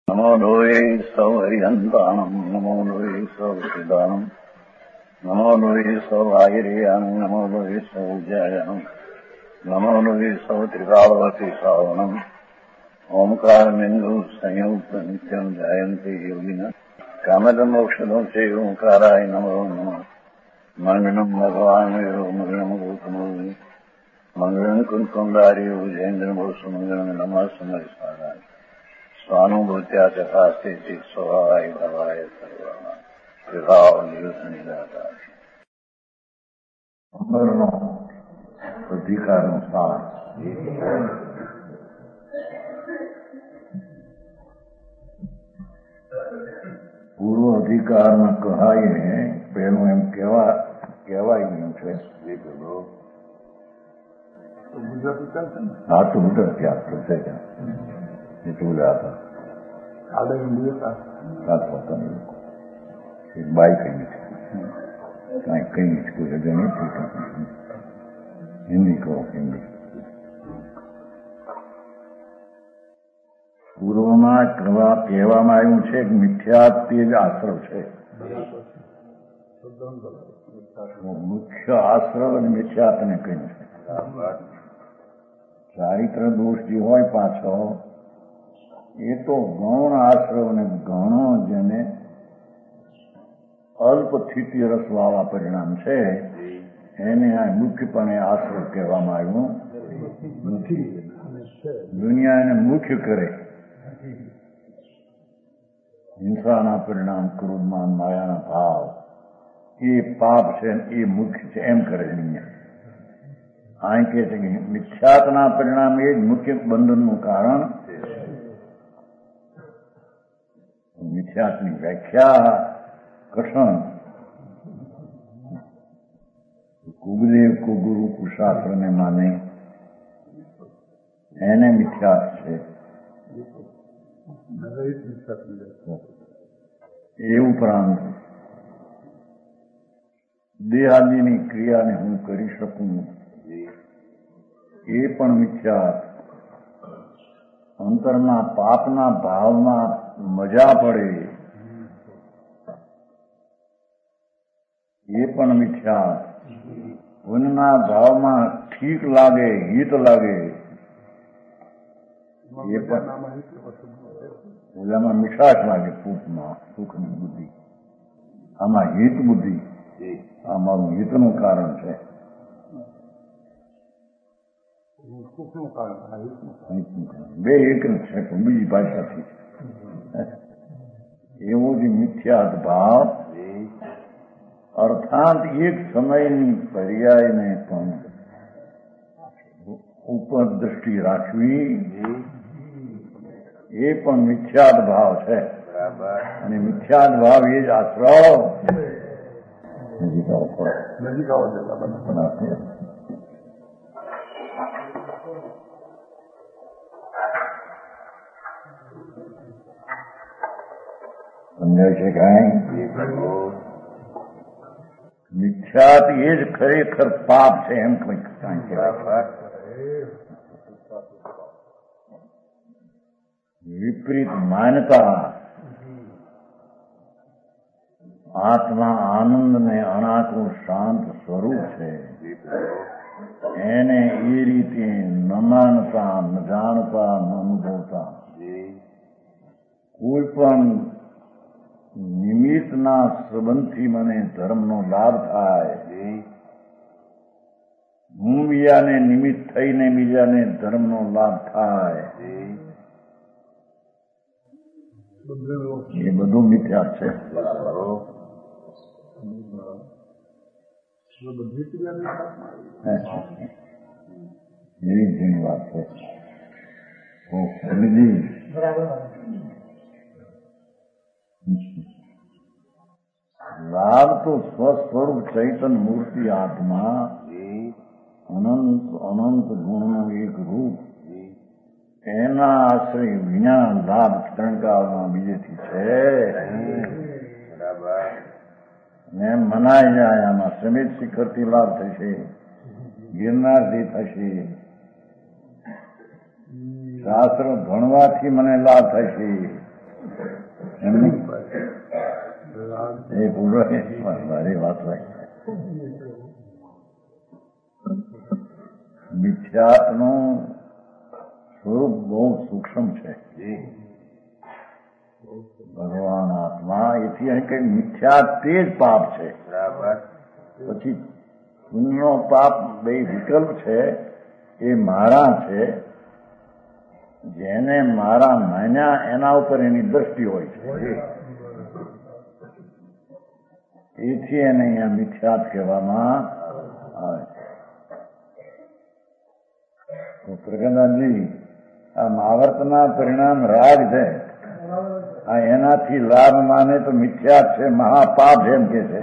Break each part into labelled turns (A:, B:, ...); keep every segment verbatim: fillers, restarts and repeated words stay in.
A: નમો લોહે સૌ હરિહંતાણમ નમો લોહે સૌ સિદ્ધાણમ નમો લોહે સૌ આયર્યામ નમો લોહે સૌ જયામ નમો લોહે સૌ ત્રિકાળવતી શ્રાવણમ ઓમકાર બિંદુ સંયુક્ત નિત્યમ જાયંતિ યોગિન કામદ મોક્ષદો છે ઓંકારાય નમો નમઃ મંગલમ ભગવાન વિરો મંગલમ ગૌતમો મંગલમ કુંકુંડારી ઉજેન્દ્ર બોસ મંગલમ નમઃ સમય સારાય સ્વાનુભૂત્યા ચકાસ્તે ચિત સ્વભાવાય ભવાય સર્વના વિભાવ નિયુત નિરાકાર અમરનો અધિકારનો સાર પૂર્વ અધિકારમાં કહાઈને પેલું એમ કહેવા કહેવાય ગયું છે. હા તો ગુજરાત ત્યાં થશે એટલું જ હતા સાત પોતાની લોકો એક બાઈ કઈ નથી કાંઈ કઈ નથી કોઈ રજા નથી. હિન્દી કહો હિન્દી. પૂર્વમાં કહેવા કહેવામાં આવ્યું છે કે મિથ્યાત તે જ આશ્રવ છે. મુખ્ય આશ્રવ અને મિથ્યાતને કહ્યું છે. ચારિત્ર દોષ જે હોય પાછો એ તો ગૌણ આશ્રવ ને ગૌણો જેને અલ્પ સ્થિતિ રસવાળા પરિણામ છે એને આ મુખ્યપણે આશ્રવ કહેવામાં આવ્યું નથી. દુનિયા એને મુખ્ય કરે. હિંસાના પરિણામ ક્રોધમાન માયાના ભાવ એ પાપ છે એ મુખ્ય છે એમ કરે દુનિયા. આ કહે છે કે મિથ્યાતના પરિણામ એ જ મુખ્ય બંધનનું કારણ. મિથ્યાતની વ્યાખ્યા કષણ કુગદેવ કુગુરુ કુશાસ્ત્રને માને એને મિથ્યાત છે. એ ઉપરાંત દેહાદિની ક્રિયાને હું કરી શકું એ પણ મિથ્યાત. અંતરના પાપના ભાવમાં મજા પડે એ પણ મિથ્યાત. પુણ્યના ભાવમાં ઠીક લાગે હિત લાગે એ પણ. ઓલામાં મીઠાશ લાગે સુખમાં સુખની બુદ્ધિ, આમાં હિત બુદ્ધિ. આ મારું હિતનું કારણ છે. બે એક જ છે પણ બીજી ભાષાથી એવો જ મિથ્યાત ભાવ અર્થાત એક સમયની પર્યાયને પણ ઉપર દ્રષ્ટિ રાખવી એ પણ મિથ્યાત ભાવ છે. અને મિથ્યાત ભાવ એ જ આશ્રવ. નજીક આવો નજીક આવો સમજાય છે કાંઈ? મિથ્યાત એ જ ખરેખર પાપ છે એમ કંઈક કાંઈ કહેવાય. વિપરીત માન્યતા આત્મા આનંદ ને અનાત્મું શાંત સ્વરૂપ છે એને એ રીતે ન માનતા ન જાણતા ન અનુભવતા કોઈ પણ નિમિત્તના સંબંધથી મને ધર્મનો લાભ થાય, હું બીજાને નિમિત્ત થઈને બીજાને ધર્મનો લાભ થાય એ બધું મિથ્યા છે. એવી ઘણી વાત છે. લાભ તો સ્વસ્વરૂપ ચૈતન મૂર્તિ આત્મા અનંત અનંત ગુણનું એક રૂપ એના આશ્રય વિના લાભ ત્રણકાળમાં બીજેથી છે. ને મનાઈ જાય આમાં સમિત શિખરથી લાભ થશે, ગિરનારથી થશે, શાસ્ત્ર ભણવાથી મને લાભ થશે, એમની એ પૂરો મારી વાત હોય. મિથ્યાત્વનું સ્વરૂપ બહુ સૂક્ષ્મ છે. ભગવાન આત્મા એથી અહીં કઈ મિથ્યા તે જ પાપ છે. પછી પુણ્યનો પાપ બે વિકલ્પ છે. એ મારા છે. જેને મારા માન્યા એના ઉપર એની દ્રષ્ટિ હોય છે. એથી એને અહીંયા મિથ્યાત કહેવામાં આવે છે. તો પ્રગનાજી આ મહાવર્તના પરિણામ રાગ છે. આ એનાથી લાભ માને તો મિથ્યાત છે, મહાપાપ એમ કે છે.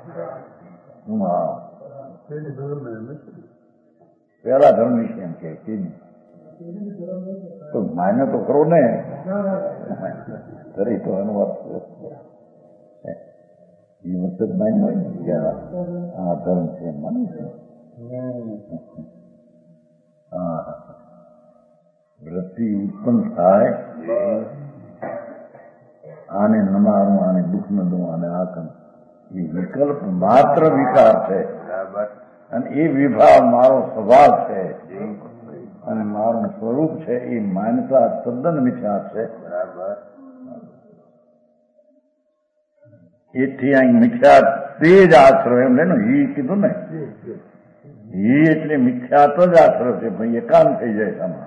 A: પેલા ધર્મ વિશે એમ કે તો માન્ય તો ખરો ને કરી તો અનુવાદ એ મતલબ માન્ય હોય ને આ ધર્મ છે માને છે. હા વૃત્તિ ઉત્પન્ન થાય આને નમારું, આને દુઃખ ન દઉં, આને આ કરું, એ વિકલ્પ માત્ર વિકાર છે. અને એ વિભાવ મારો સ્વભાવ છે અને મારું સ્વરૂપ છે. એ માન્યતા તદ્દન મિથ્યા છે. એથી અહીં મિથ્યા તે જ આશરો એમ લે ને ઈ કીધું ને, ઈ એટલે મિથ્યા તો જ આશરો છે. ભાઈ એકાંત થઈ જાય આમાં.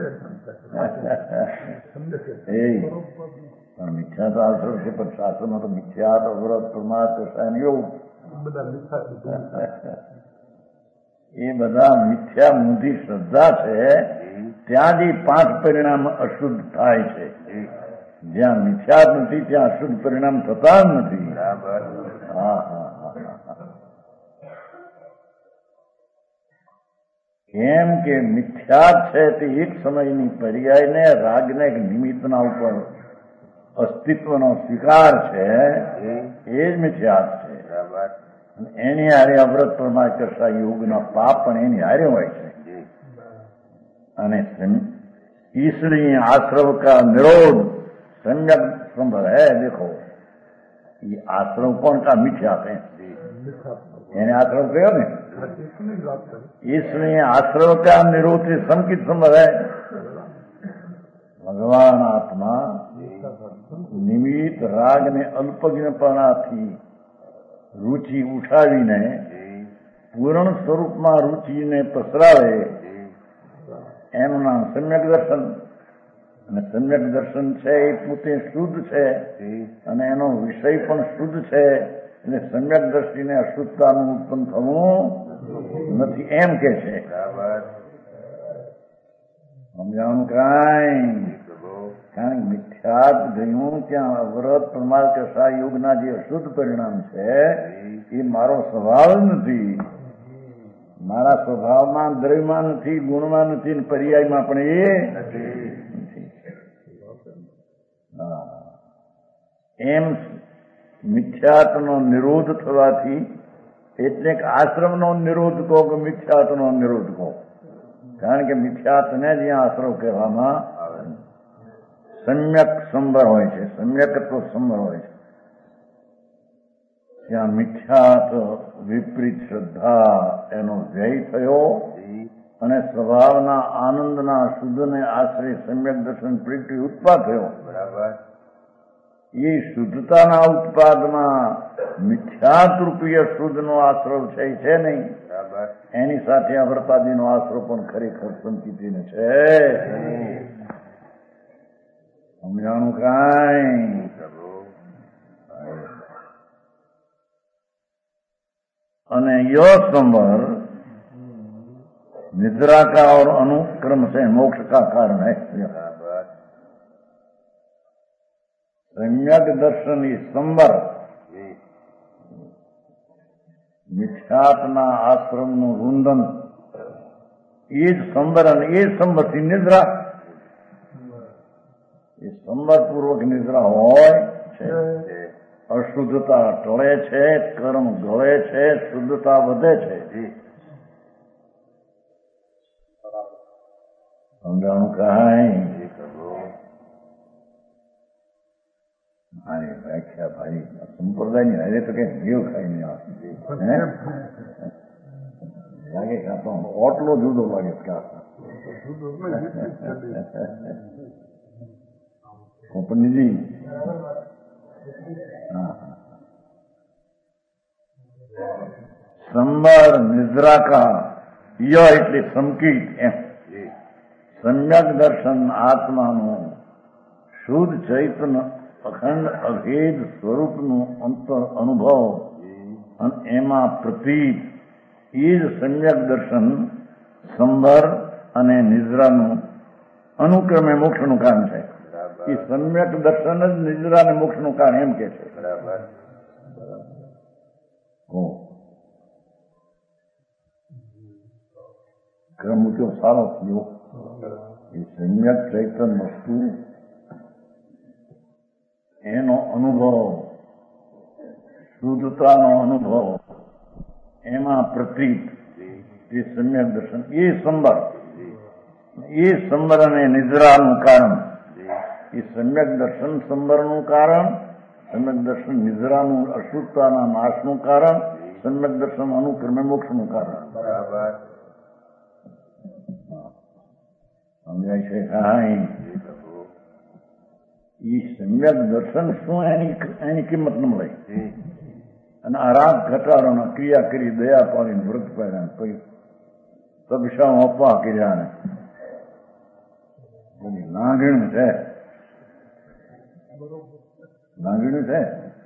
A: એ પણ મિથ્યા તો આશરો છે. પણ શાસ્ત્રમાં તો મિથ્યા તો વ્રત પ્રમાદ એવું એ બધા મિથ્યા મૂંધી શ્રદ્ધા છે. ત્યાં જ પાંચ પરિણામ અશુદ્ધ થાય છે. જ્યાં મિથ્યા નથી ત્યાં અશુદ્ધ પરિણામ થતા જ નથી. હા હા હા કેમ કે મિથ્યા છે તે એક સમયની પર્યાયને રાગને એક નિમિત્તના ઉપર અસ્તિત્વનો સ્વીકાર છે. એ જ મિથ્યા છે. એની હારે અવ્રત પ્રમાણ કરતા યોગના પાપ પણ એની હારે હોય છે. અને ईश्वरीय आश्रव का निरोध सम्यक संभव है. देखो ये आश्रव कौन का मिथ्या है, यानी आश्रव कहो ने ईश्वरीय आश्रव का निरोध से संकित संभव है. भगवान आत्मा निमित्त राग ने अल्पज्ञपणाથી रुचि उठाવીને પૂર્ણ સ્વરૂપમાં રુચિને પસરાવે એનું નામ સમ્યક દર્શન. અને સમ્યક દર્શન છે એ પોતે શુદ્ધ છે અને એનો વિષય પણ શુદ્ધ છે. એટલે સમ્યક દ્રષ્ટિને અશુદ્ધતાનું ઉત્પન્ન થવું નથી એમ કે છે. સમજાવવાનું કાંઈ કારણ કે મિથ્યાત ગયું ત્યાં અવરત પ્રમાદ કસા યોગના જે અશુદ્ધ પરિણામ છે એ મારો સ્વભાવ નથી. મારા સ્વભાવમાં દ્રવ્યમાં નથી, ગુણમાં નથી, પર્યાયમાં પણ એ નથી. એમ મિથ્યાત્વનો નિરોધ થવાથી એટલે કે આશ્રમનો નિરોધ કહો કે મિથ્યાત્વનો નિરોધ કહો. કારણ કે મિથ્યાત્વને જ અહીંયા આશ્રવ કહેવામાં આવે. સમ્યક સંબર હોય છે, સમ્યકત્વ સંબર હોય છે. ત્યાં મિથ્યાત્વ વિપરીત શ્રદ્ધા એનો વ્યય થયો અને સ્વભાવના આનંદના શુદ્ધને આશ્રય સમ્યક દર્શન પ્રીતિ ઉત્પાદ થયો. એ શુદ્ધતાના ઉત્પાદમાં મિથ્યાત રૂપીય શુદ્ધનો આશ્રવ છે છે નહીં. એની સાથે અવરતાદીનો આશ્રવ પણ ખરેખર સંકિતીને છે. સમજાણું કાંઈ? અને યો संवर निद्रा का और अनुक्रम से मोक्ष का कारण है. सम्यक दर्शन ई संवर મિથ્યાત્વના આશ્રમનું રૂંધન એ જ સંબર અને એ સંબરથી નિદ્રા. એ સંબરપૂર્વક નિદ્રા હોય છે. અશુદ્ધતા ટળે છે, કર્મ ગળે છે, શુદ્ધતા વધે છે. સમજાણું કાંઈ? આની વ્યાખ્યા ભાઈ સંપ્રદાયની હારે તો કઈ મેવ ખાઈને લાગે કે તો ઓટલો જુદો લાગે પંડિતજી સંબર નિદ્રા કા ય એટલે સંકિત એમ સમ્યક દર્શન આત્માનું શુદ્ધ ચૈતન્ય અખંડ અભેદ સ્વરૂપનું અંતર અનુભવ અને એમાં પ્રતીત એ જ સમ્યક દર્શન સંબર અને નિદ્રાનું અનુક્રમે મોક્ષનું કારણ છે. એ સમ્યક દર્શન જ નિદ્રા અને મોક્ષનું કારણ એમ કે છે. ક્રમ મૂક્યો સારો થયો. એ સમ્યક ચૈતન વસ્તુ એનો અનુભવ શુદ્ધતાનો અનુભવ એમાં પ્રતીત એ સમ્યક દર્શન એ સંબર એ સંબર અને નિદ્રાનું કારણ એ સમ્યક દર્શન સંબરનું કારણ સમ્યક દર્શન નિદ્રાનું અશુદ્ધતાના નાશનું કારણ સમ્યક દર્શન અનુક્રમે મોક્ષનું કારણ. બરાબર સમજાય છે. કાંઈ એ સમ્યક દર્શન શું એની એની કિંમત ન મળે. અને આ રાગ ઘટાડોના ક્રિયા કરી દયા પાડીને વ્રત પાડ્યા પછી તબશાઓ અપવા કર્યા ને લાગણી છે લાગણી છે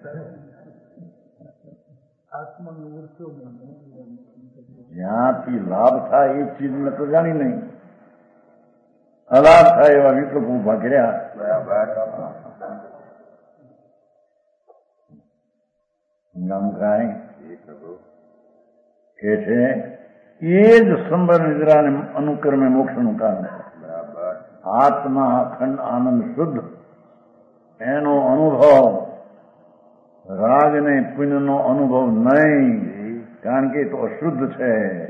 A: જ્યાંથી લાભ થાય એ ચીજ મેં તો જાણી નહીં. અલાભ થાય એવા વિકલ્પ ઉભા કર્યા. કે છે એ જ સંબર નિદ્રાને અનુક્રમે મોક્ષનું કારણ છે. આત્મા અખંડ આનંદ શુદ્ધ એનો અનુભવ રાગ ને પુણ્યનો અનુભવ નહીં, કારણ કે એ તો અશુદ્ધ છે.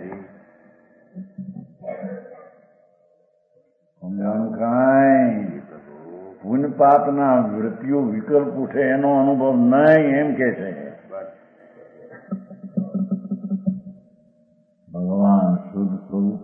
A: સમજાણું કાંઈ પુણ્ય પાપના વૃત્તિઓ વિકલ્પ ઉઠે એનો અનુભવ નહીં એમ કે છે. ભગવાન શુદ્ધ સ્વરૂપ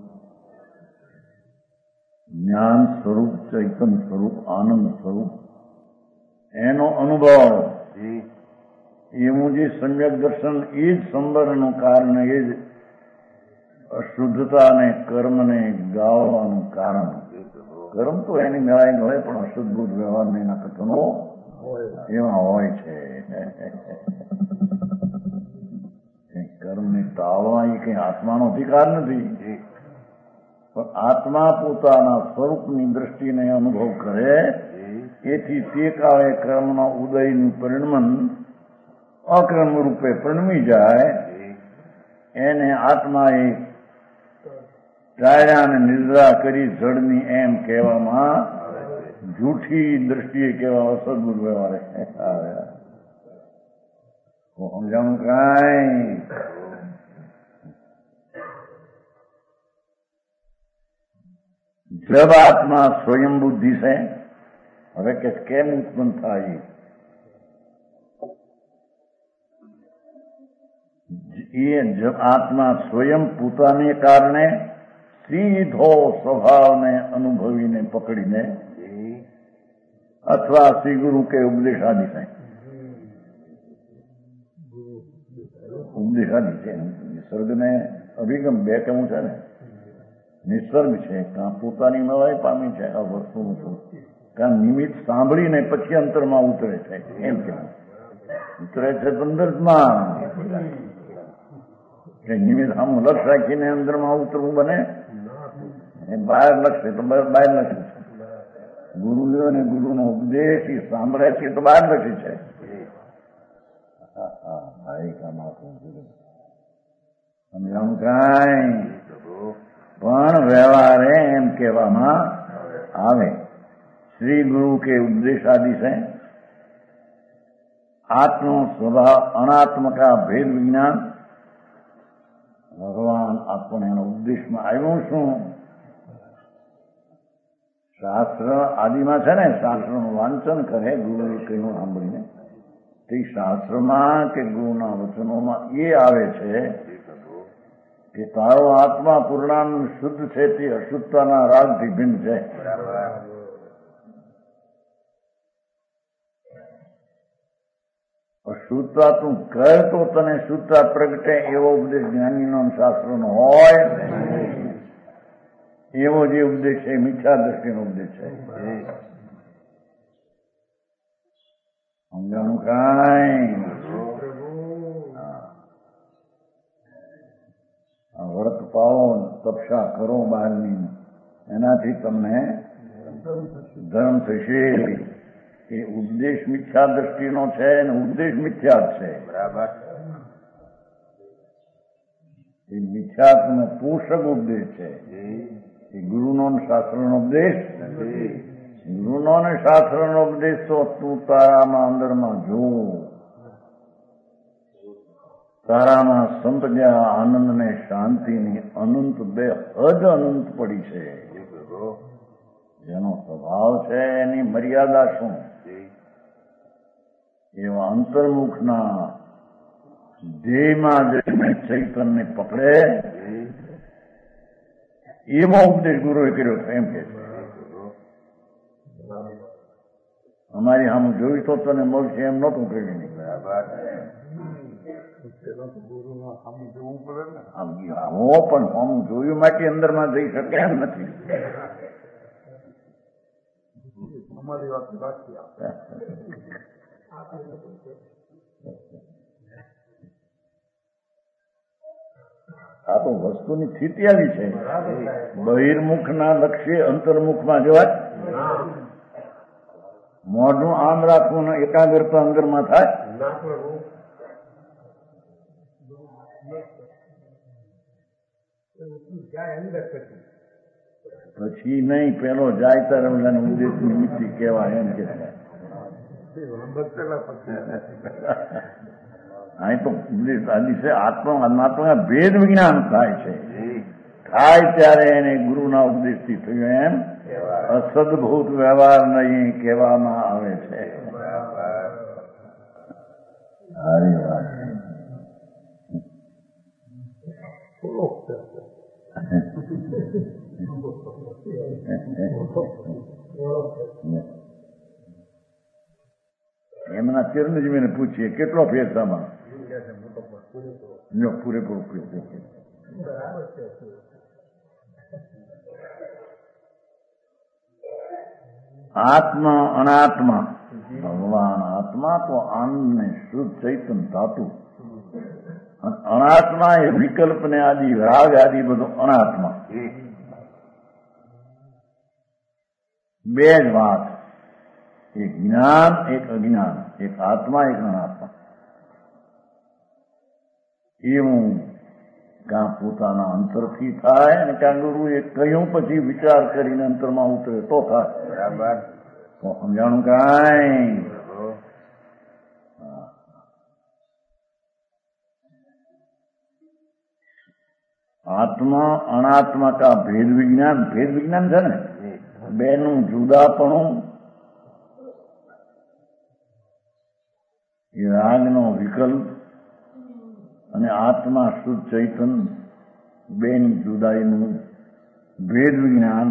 A: જ્ઞાન સ્વરૂપ ચૈતન્ય સ્વરૂપ આનંદ સ્વરૂપ એનો અનુભવ એવું જે સમ્યક દર્શન એ જ સંબરનું કારણ એ જ અશુદ્ધતા અને કર્મને ગાળવાનું કારણ. કર્મ તો એની મેળાઈ હોય પણ અશુદ્ધભૂત વ્યવહાર એના કથનો એમાં હોય છે. કર્મને ટાળવા એ કઈ આત્માનો અધિકાર નથી, પણ આત્મા પોતાના સ્વરૂપની દ્રષ્ટિને અનુભવ કરે એથી તે કાળે કર્મના ઉદયનું પરિણમન અક્રમ રૂપે પરિણમી જાય એને આત્માએ ટાળ્યા અને નિદ્રા કરી જડની એમ કહેવામાં જૂઠી દ્રષ્ટિએ કહેવા અસદબુદ્ધ વ્યવહારે આવ્યા. સમજાણું કાંઈ જબ આત્મા સ્વયં બુદ્ધિ છે. હવે કે કેમ ઉત્પન્ન થાય? એ જબ આત્મા સ્વયં પોતાને કારણે સીધો સ્વભાવને અનુભવીને પકડીને અથવા શ્રી ગુરુ કે ઉપદેશાદી છે. ઉપદેશાદી છે. નિસર્ગને અભિગમ બે કેવું છે ને, નિસર્ગ છે કાં પોતાની નવાઈ પામી છે આ વસ્તુનું છું, કાં નિમિત્ત સાંભળીને પછી અંતરમાં ઉતરે છે. એમ કેવું ઉતરે છે સંદર્ભમાં કે નિમિત્ત આમ લક્ષ રાખીને અંદરમાં ઉતરવું બને. બહાર લક્ષે તો બહાર લક્ષી છે. ગુરુ અને ગુરુનો ઉપદેશ એ સાંભળે છે તો બહાર લક્ષી છે. સમજાણું કાંઈ પણ વ્યવહારે એમ કહેવામાં આવે શ્રી ગુરુ કે ઉપદેશ આદિ છે. આત્મ સ્વભાવ અનાત્મકા ભેદ વિજ્ઞાન ભગવાન આપણને એનો ઉપદેશમાં આવ્યું શું? શાસ્ત્ર આદિમાં છે ને, શાસ્ત્રનું વાંચન કરે ગુરુએ કહ્યું સાંભળીને, તે શાસ્ત્રમાં કે ગુરુના વચનોમાં એ આવે છે કે તારો આત્મા પૂર્ણાનંદ શુદ્ધ છે તે અશુદ્ધતાના રાગથી ભિન્ન છે. અશુદ્ધતા તું કર તો તને શુદ્ધતા પ્રગટે એવો ઉપદેશ જ્ઞાનીનો શાસ્ત્રનો હોય. એવો જે ઉપદેશ છે મિથ્યા દ્રષ્ટિનો ઉપદેશ છે. સમજાણું કાંઈ? વ્રત પાળો, તપસ્યા કરો બહારની, એનાથી તમને ધર્મ થશે. એ ઉપદેશ મિથ્યા દ્રષ્ટિનો છે અને ઉપદેશ મિથ્યા છે. બરાબર. એ મિથ્યાત્મનો પોષક ઉપદેશ છે. એ ગુરુનો શાસ્ત્રનો ઉપદેશ નથી. ગુરુનો ને શાસ્ત્રનો ઉપદેશ તો તું તારામાં અંદરમાં જો, તારામાં સંપજ્યા આનંદ ને શાંતિની અનંત બે હદ અનંત પડી છે. જેનો સ્વભાવ છે એની મર્યાદા શું? એવા અંતર્મુખના ધ્યેયમાં જઈને ચૈતન્ય પકડે એવો ઉપદેશ ગુરુએ કર્યો છે એમ કે છે. અમારી આમ જોઈ તો તને મળશે એમ નહોતું કર્યું. હો પણ આમ જોયું માટે અંદરમાં જઈ શકે એમ નથી. અમારી વાત બાકી આ તો વસ્તુની સ્થિતિ આવી છે. બહિર્મુખના લક્ષ્ય અંતર્મુખમાં જવાય. મોઢું આમ રાખવું ને એકાગ્રતા અંદરમાં થાય. પછી નહીં, પેલો જાય તારે ઓલાને ઉદ્દેશ નિમિત્તિ કહેવાય એમ કે અહીં તો ઉપદેશ આદિ છે. આત્મા અનાત્મા ભેદ વિજ્ઞાન થાય છે. થાય ત્યારે એને ગુરુના ઉપદેશથી થયું એમ અસદભૂત વ્યવહાર નહીં કહેવામાં આવે છે. સારી વાત. એમના ચિરંજીવીને પૂછીએ કેટલો ફેરસામાં પૂરેપૂરો આત્મા અનાત્મા ભગવાન આત્મા તો આનંદ ને શુદ્ધ ચૈતન ધાતુ, અનાત્મા એ વિકલ્પ ને આદિ રાગ આદિ બધું અનાત્મા. બે જ વાત, એક જ્ઞાન એક અજ્ઞાન, એક આત્મા એક અનાત્મા. એવું કાં પોતાના અંતરથી થાય અને કાં ગુરુએ કહ્યું પછી વિચાર કરીને અંતરમાં ઉતરે તો થાય. બરાબર. તો સમજાણું કાંઈ? આત્મા અનાત્મા કા ભેદ વિજ્ઞાન, ભેદ વિજ્ઞાન છે ને, બેનું જુદાપણું, એ રાગનો વિકલ્પ અને આત્મા શુદ્ધ ચૈતન બેની જુદાઈનું ભેદ વિજ્ઞાન,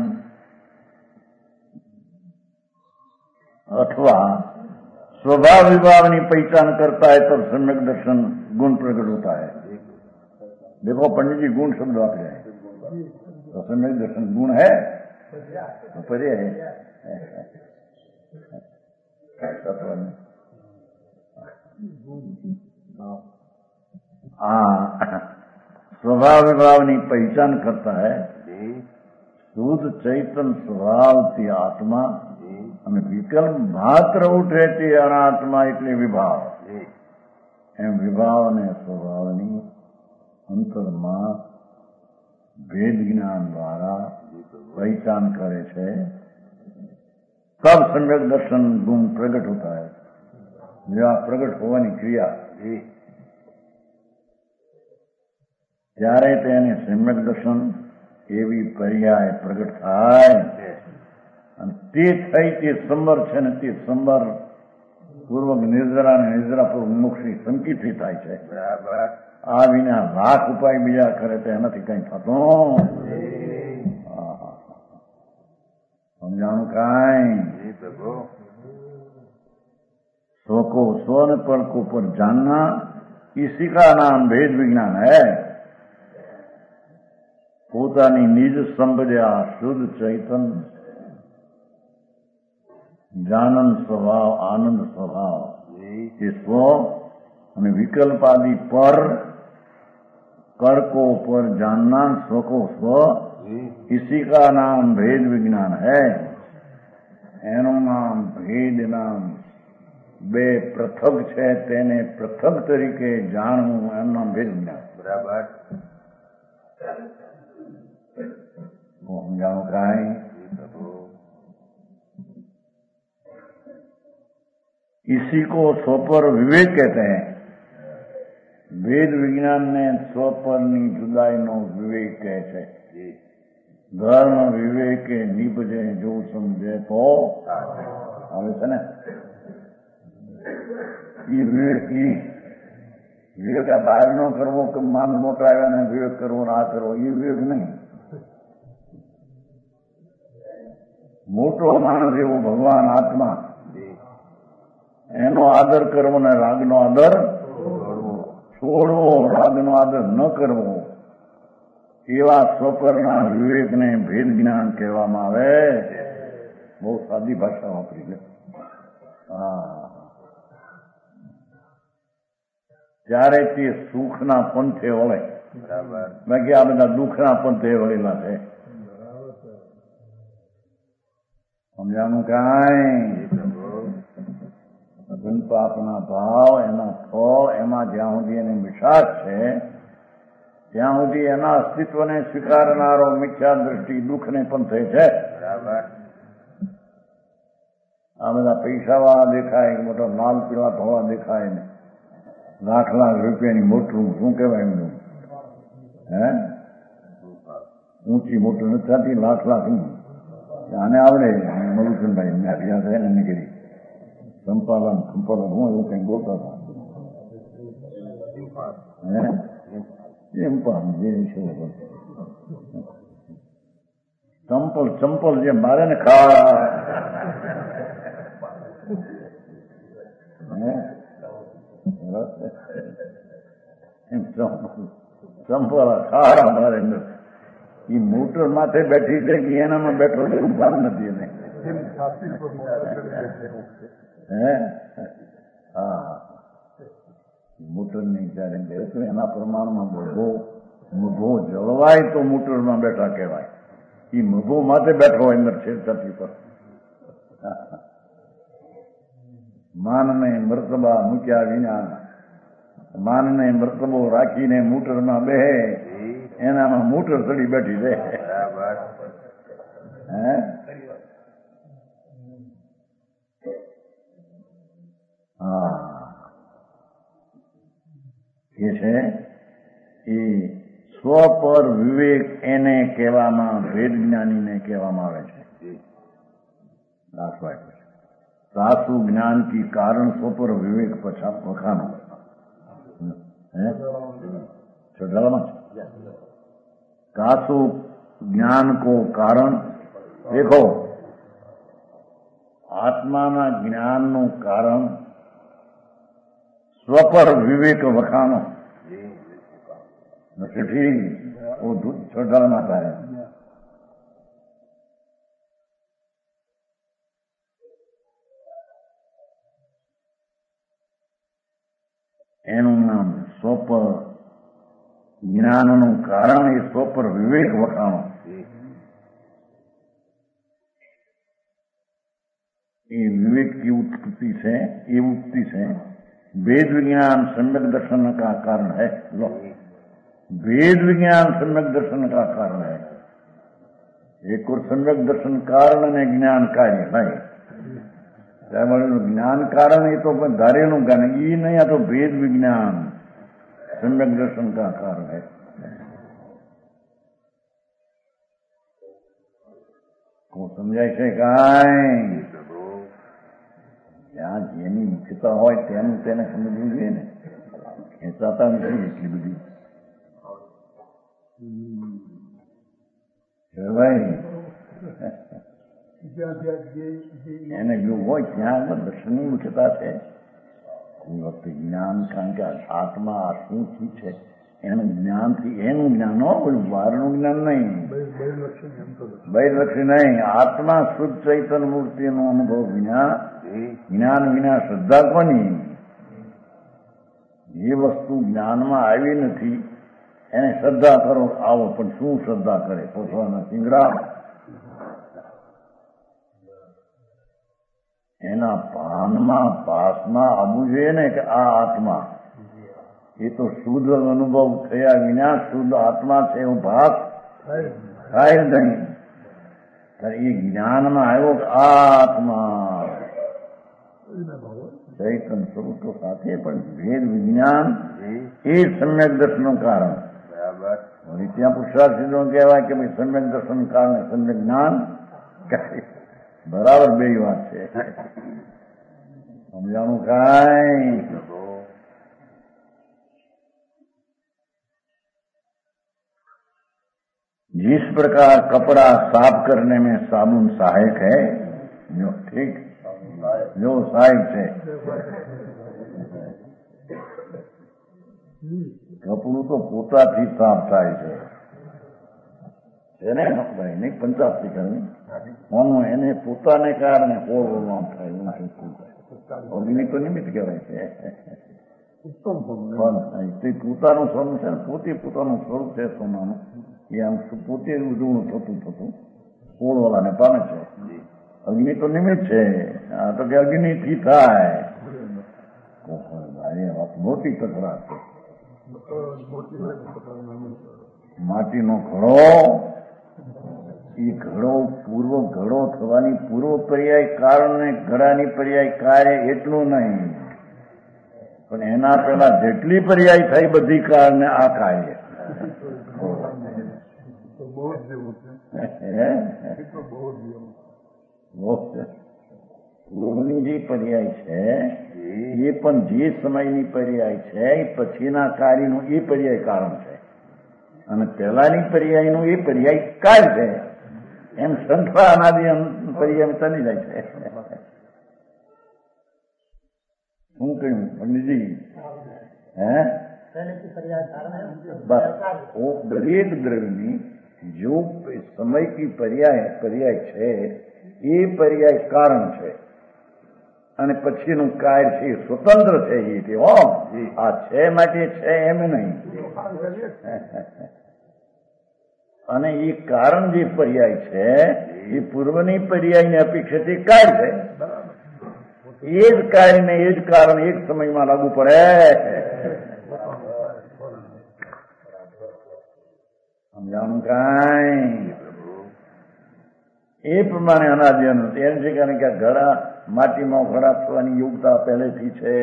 A: અથવા स्वभाव विभावनी पहचान करता है तब सम्यक दर्शन गुण प्रकट होता है. देखो पंडित जी गुण शब्द आप रहे हैं तो सम्यक दर्शन गुण है तो परे है. हाँ, स्वभाव विभावनी पहचान करता है શુદ્ધ ચૈતન સ્વભાવથી આત્મા અને વિકલ્પ માત્ર ઉઠે તે અનાત્મા એટલે વિભાવ. એમ વિભાવ અને સ્વભાવની અંતરમાં ભેદ જ્ઞાન દ્વારા પહેચાન કરે છે. તબ સમ્યક દર્શન ગુણ પ્રગટ હોતા है. જેવા પ્રગટ હોવાની ક્રિયા ત્યારે તેને સમ્યક દર્શન એવી પર્યાય પ્રગટ થાય અને તે થઈ તે સંબર છે ને તે સંબર પૂર્વક નિર્જરા અને નિર્જરા પૂર્વક મોક્ષની સંકિતથી થાય છે. બરાબર. આ વિના લાખ ઉપાય બીજા કરે તો એનાથી કઈ થતું સમજાણું કાંઈ. स्व को स्व ने पर को पर जानना इसी का नाम भेद विज्ञान है. પોતાની નિજ સંબધ્યા શુદ્ધ ચૈતન જાનંદ સ્વભાવ આનંદ સ્વભાવ એ સ્વ અને વિકલ્પાદિ પર कर को पर जानना स्व को स्व इसी का नाम भेद विज्ञान है. એનું નામ ભેદ નામ. બે પૃથક છે તેને પૃથક તરીકે જાણવું એનું નામ ભેદ વિજ્ઞાન. બરાબર. સમજાણું કાંઈ. इसी को स्व पर विवेक कहते हैं. વેદ વિજ્ઞાનને સ્વ પરની જુદાઈનો વિવેક કહે છે. ધર્મ વિવેકે નિપજે જો સમજે તો આવે છે ને એ વિવેક વિવેક બહાર નો કરવો કે માન મોટા આવ્યા ને વિવેક કરવો ના કરવો એ વિવેક નહીં. મોટો માણસ એવો ભગવાન આત્મા એનો આદર કરવો ને રાગનો આદર છોડવો, રાગનો આદર ન કરવો એવા સ્વપરના વિવેકને ભેદ જ્ઞાન કહેવામાં આવે. બહુ સાદી ભાષા વાપરી લે. હા, ત્યારે તે સુખના પંથે વળે. બાકી આ બધા દુઃખના પંથે વળેલા છે. સમજાનું કાંઈ. પાપના ભાવ એના ફળ એમાં જ્યાં સુધી એની મિશાત છે ત્યાં સુધી એના અસ્તિત્વને સ્વીકારનારો મિથ્યા દ્રષ્ટિ દુઃખને પંથે છે. આ બધા પૈસાવાળા દેખાય, મોટો લાલ પીળા ભવા દેખાય ને લાખ લાખ રૂપિયાની મોટું શું કહેવાય એમનું હે ઊંચી મોટું નથી થતી લાખ લાખ આને આવડે મલુચંદભાઈ એમને અભ્યાસ છે ને નીકળી સંપાદન સંપાદન હું એવું કઈ બોલતા હતા એમ પણ ચંપલ ચંપલ જે મારે ને ખા ચંપલ ખાડા મારે એ મોટર માથે બેઠી છે કે એનામાં બેઠો એવું ભાન નથી એને. હે હા મોટરની જયારે બેઠું એના પ્રમાણમાં મભો મભો જળવાય તો મોટરમાં બેઠા કહેવાય. એ મભો માથે બેઠો હોય અંદર છેડછાતી પર. માનને મર્તબા મૂક્યા વિના માનને મર્તબો રાખીને મોટરમાં બેહે એનામાં મોટર ચડી બેઠી છે. હે હા એ છે એ સ્વ પર વિવેક એને કહેવામાં ભેદ જ્ઞાનીને કહેવામાં આવે છે. દાખલા સાસુ જ્ઞાન કી કારણ સ્વ પર વિવેક પછા વખાનો છોટાલામાં कासु ज्ञान को कारण देखो आत्माना ज्ञान નું કારણ સ્વ પર વિવેક વખાનો નથી. वो છોટાલામાં થાય એનું નામ સ્વ પર જ્ઞાનનું કારણ એ સ્વ પર વિવેક વખાણો. એ विवेक की उत्पत्ति से ये उत्पत्ति से वेद विज्ञान सम्यक दर्शन का कारण है. लो वेद विज्ञान सम्यक दर्शन का कारण है. एक और सम्यक दर्शन कारण ने ज्ञान कार्य है. ज्ञान कारण ये तो धारेलू ज्ञान ये नहीं, आ तो वेद विज्ञान सम्यक दर्शन का कारण है. સમજાય છે કાંઈ? ત્યાં જેની મુખ્યતા હોય તેનું તેને સમજવું જોઈએ ને. ખેંચાતા નથી એટલી બધી ભાઈ. એને જો હોય ત્યાં આગળ દર્શનની મુખ્યતા છે. કોઈ વખતે જ્ઞાન, કારણ કે આત્મા આ શું શું છે એનું જ્ઞાનથી એનું જ્ઞાન હોય, કોઈ બહારનું જ્ઞાન નહીં, બહિર્લક્ષી નહીં. આત્મા શુદ્ધ ચૈતન્ય મૂર્તિનો અનુભવ વિના, જ્ઞાન વિના શ્રદ્ધા કોની? જે વસ્તુ જ્ઞાનમાં આવી નથી એને શ્રદ્ધા કરો આવો, પણ શું શ્રદ્ધા કરે? પોતાના સિંગડા એના ભાનમાં પાસમાં આવવું જોઈએ ને કે આ આત્મા એ તો શુદ્ધ અનુભવ થયા વિના શુદ્ધ આત્મા છે એવું ભાસ થાય નહીં. ત્યારે એ જ્ઞાનમાં આવ્યો કે આ આત્મા ચૈતન્ય સ્વરૂપ સાથે પણ ભેદ વિજ્ઞાન એ સમ્યક દર્શનનું કારણ. ત્યાં પુરુષાર્થ સિદ્ધો કહેવાય કે ભાઈ સમ્યક દર્શન કારણે સમ્યક જ્ઞાન બરાબર બે વાત છે. સમજાણું કાંઈ? जिस प्रकार कपड़ा साफ करने में साबुन सहायक है, जो ठीक जो सहायक है, કપડું તો પોતાથી સાફ થાય છે એને ભાઈ નહીં પંચાસી કરવી ઓનું એને પોતાને કારણે ઓળવાનું થાય. અગ્નિ તો નિમિત્ત કહેવાય છે. પોતાનું સ્વરૂપ છે ને, પોતે પોતાનું સ્વરૂપ છે સોનાનું. એ આમ પોતે ઉજવણું થતું થતું ઓળવાલાને પામે છે. અગ્નિ તો નિમિત્ત છે. આ તો કે અગ્નિથી થાય. વાત મોટી તકરાર છે. માટીનો ઘડો, એ ઘડો પૂર્વ ઘડો થવાની પૂર્વ પર્યાય કારણ ને ઘડાની પર્યાય કાર્ય એટલું નહીં, પણ એના પેલા જેટલી પર્યાય થઈ બધી કારણે આ કાર્ય. પૂર્વની જે પર્યાય છે એ પણ જે સમયની પર્યાય છે એ પછીના કાર્યનું એ પર્યાય કારણ છે, અને પહેલાની પર્યાયનું એ પર્યાય કાળ છે. એમ સંખ્યા અનાદિ પર્યાય ચાલી જાય છે. શું કહ્યું પંડિતજી? હે બસ દરેક દ્રવ્યની જો સમય કી પર્યાય પર્યાય છે એ પર્યાય કારણ છે, અને પછીનું કાર્ય છે સ્વતંત્ર છે. એ હો આ છે માટે છે એમ નહીં. અને એ કારણ જે પર્યાય છે એ પૂર્વની પર્યાયને અપેક્ષાથી કાર્ય છે. એ જ કાર્યને એ જ કારણ એક સમયમાં લાગુ પડે. સમજાણું કાંઈ? એ પ્રમાણે અનાદિ અનંત એમ છે, કારણ કે ઘડા માટીમાં ઘડા થવાની યોગ્યતા પહેલેથી છે.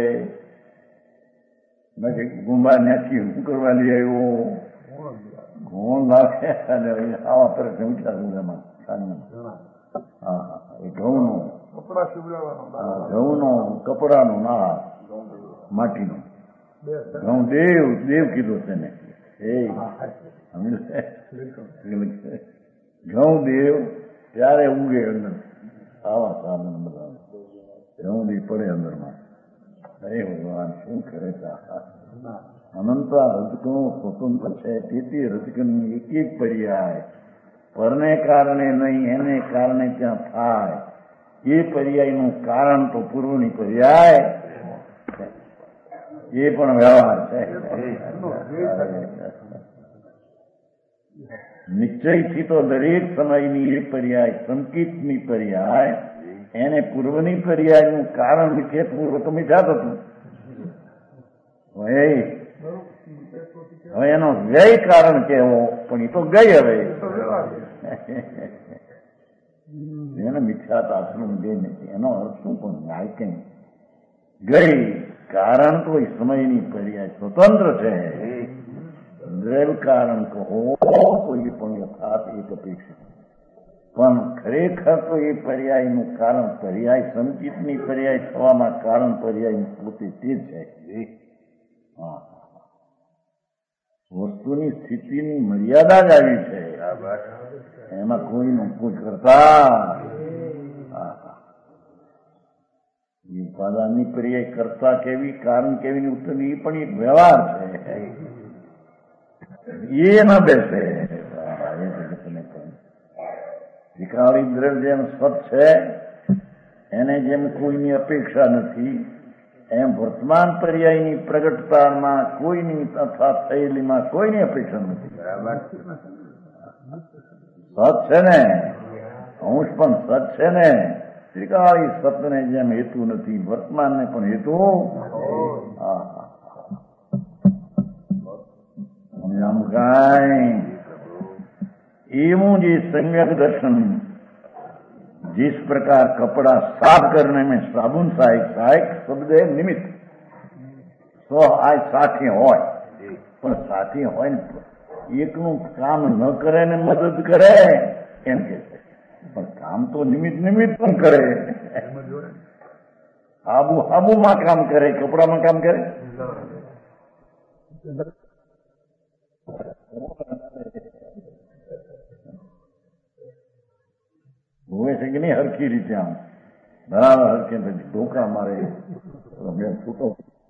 A: ગુંબા નાખી શું કરવા લઈ આવ્યો? ઘઉં લાગે આવા તરફ વિચારવું એમાં. હા હા એ ઘઉંનો ઘઉંનો કપડાનો ના માટીનો ઘઉં દેવ દેવ કીધું તેને. એ ઘઉં દેવ ત્યારે ઉગે અંદર. આવા સાધન બધા ઘઉં દેવ પડે અંદરમાં. હે ભગવાન શું કરે છે? અનંત રજકણો સ્વતંત્ર છે, તેથી રજકણની એક એક પર્યાય પરને કારણે નહીં એને કારણે ત્યાં થાય. એ પર્યાયનું કારણ તો પૂર્વની પર્યાય એ પણ વ્યવહાર છે. નિશ્ચયથી તો દરેક સમયની એ પર્યાય સંકિતની પર્યાય એને પૂર્વની પર્યાયનું કારણ છે. પૂર્વ તો મીઠા થતું. હવે એનો વ્યય કારણ કેવો? પણ એ તો ગઈ. હવે એને મિથ્યાતા આશ્રમ ગઈ નથી. એનો અર્થ શું? પણ ન્યાય કેમ ગઈ? કારણ તો એ સમયની પર્યાય સ્વતંત્ર છે. દ્રવ્ય કારણ કહો કોઈ પણ યથાર્થ એક અપેક્ષિત, પણ ખરેખર તો એ પર્યાયનું કારણ પર્યાય સંચિતની પર્યાય થવામાં કારણ પર્યાય પોતે તે છે. હા, વસ્તુની સ્થિતિની મર્યાદા જ આવી છે, એમાં કોઈનું કોઈ કરતા ઉપાદાનની પર્યાય કરતા કેવી કારણ કેવી ઉત્તર એ પણ એક વ્યવહાર છે, એ ના બેસે. વિકાળી દ્રવ્ય જેમ સત છે એને જેમ કોઈની અપેક્ષા નથી, એમ વર્તમાન પર્યાયની પ્રગટતામાં કોઈની તથા થયેલીમાં કોઈની અપેક્ષા નથી. બરાબર, સત છે ને, અંશ પણ સત છે ને. ત્રિકાળી સતને જેમ હેતુ નથી, વર્તમાનને પણ હેતુ. एवं ये सम्यक दर्शन जिस प्रकार कपड़ा साफ करने में साबुन सहायक सहायक शब्द है निमित्त. तो आज साथी હોય પણ સાથી હોય ને એકનું કામ ન કરે ને મદદ કરે એમ કે છે, પણ કામ તો નિમિત્ત નિમિત્ત પણ કરે. આબુ આબુમાં કામ કરે, કપડામાં કામ કરે. હોય છે કે નહીં હરખી રીતે આમ બરાબર હરખે પછી ઢોકા મારે મેં છૂટો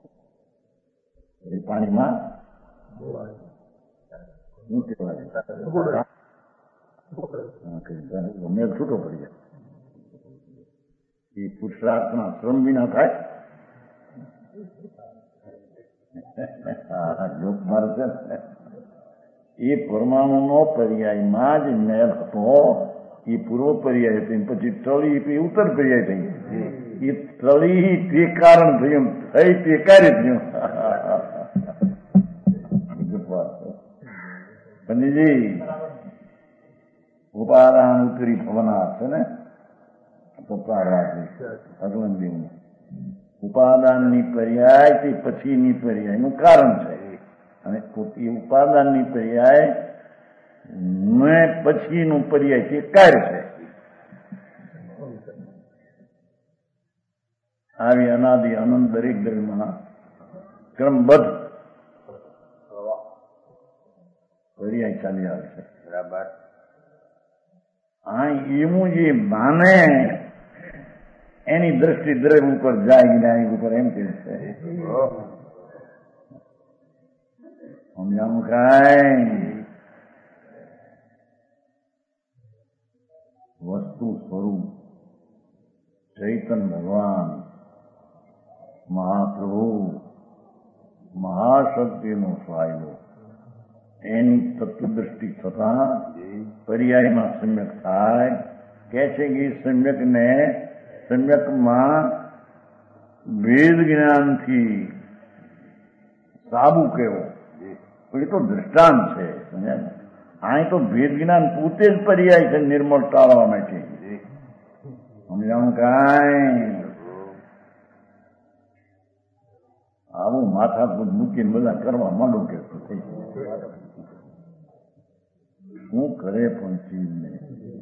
A: પાણીમાં શું કહેવાય મેં છૂટો પડી જાય. એ પુરુષાર્થના શ્રમ વિના થાય. જોક મારે છે એ પરમાણુનો પર્યાયમાં જ મેલ હતો, એ પૂર્વ પર્યાય હતી, પછી તળી ઉત્તર પર્યાય થઈ. એ તળી તે કારણ થયું, થઈ તે કાર્ય થયું. પંડિતજી ઉપાદાન ઉતરી ભવના છે ને પપ્પા રાખી અગલંદી ઉપાદાનની પર્યાય તે પછીની પર્યાયનું કારણ છે, અને ખોટી ઉપાદાનની પર્યાય મેં પછીનું પર્યાય તે કાર્ય છે. આવી અનાદિ અનંત દરેક દ્રવ્યમાં ક્રમબદ્ધ પર્યાય ચાલી આવે છે. બરાબર. આ એવું જે માને એની દ્રષ્ટિ દ્રવ્ય ઉપર જાય, જ્ઞાની ઉપર એમ કે છે. સમજાવું કાંઈ વસ્તુ સ્વરૂપ ચૈતન ભગવાન મહાપ્રભુ મહાશક્તિનો સ્વાયલો એની તત્વદ્રષ્ટિ થતા પર્યાયમાં સમ્યક થાય. કે છે કે સમ્યકને સમ્યકમાં વેદ જ્ઞાનથી સાબુ કેવો એ તો દ્રષ્ટાંત છે. સમજ્યા? અહીં તો ભેદ જ્ઞાન પોતે જ પર્યાય છે નિર્મળ ટાળવા માટે. સમજાવું કાંઈ આવું માથાકૂટ મૂકીને બધા કરવા માંડો કે શું કરે પણ ચીજ નહીં.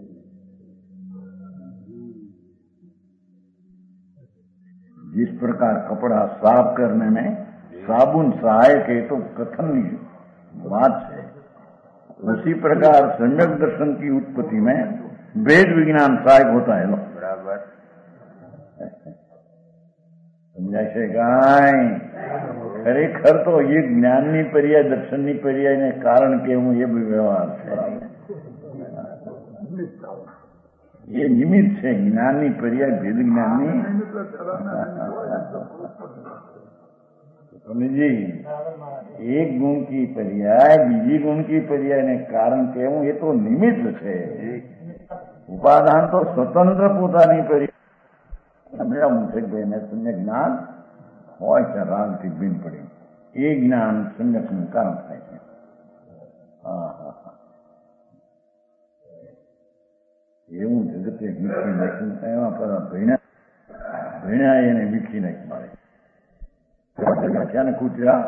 A: जिस प्रकार कपड़ा साफ करने में साबुन सहायक है तो कथन बात है, उसी प्रकार सम्यक दर्शन की उत्पत्ति में वेद विज्ञान सहायक होता है. बराबर समझाय છે કાંઈ? ખરેખર તો એ જ્ઞાનની પર્યાય દર્શનની પર્યાયને કારણ કેવું એ બી વ્યવહાર છે, એ નિમિત્ત છે. જ્ઞાનની પર્યાય ભેદ જ્ઞાનની સમજી એક ગુણ કી પર્યાય બીજી ગુણ કી પર્યાયને કારણ કેવું એ તો નિમિત્ત છે. ઉપાદાન તો સ્વતંત્ર પોતાની પર્યાય મુઠેકભાઈને સમ્ય જ્ઞાન હોય છે, રાગથી ભીન પડી એ જ્ઞાન સમ્યકનું કારણ થાય છે. હા હા હા એવું જગતે વીખી નાખ્યું. એમાં પેલા ભીણા ભીણા એને વીખી નાખી મારે ક્યાં ને કૂતરા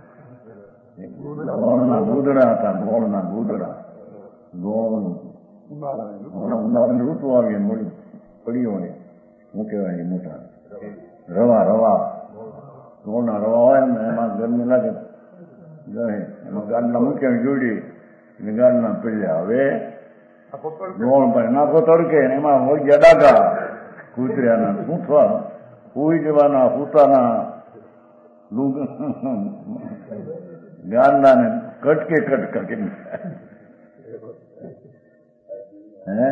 A: ગોળના ગોદડા હતા. ગોળના ગોદડા ગોળ ઉનાળાની ઋતુ આવી મળી પડીઓ ને શું કહેવાય મોટા રવા રવા ઘઉંના રવા હોય ને એમાં ગરમી લાગે એમાં ગાડલા મૂક્યા જોડી અને ગાડલા પીડ્યા હવે ગોળ ભાઈ નાખો તડકે એમાં હોય ડાગા કૂતર્યાના સૂંઠવા સુઈ જવાના સૂતાના ગાંડા ને કટકે કટકા કરી હે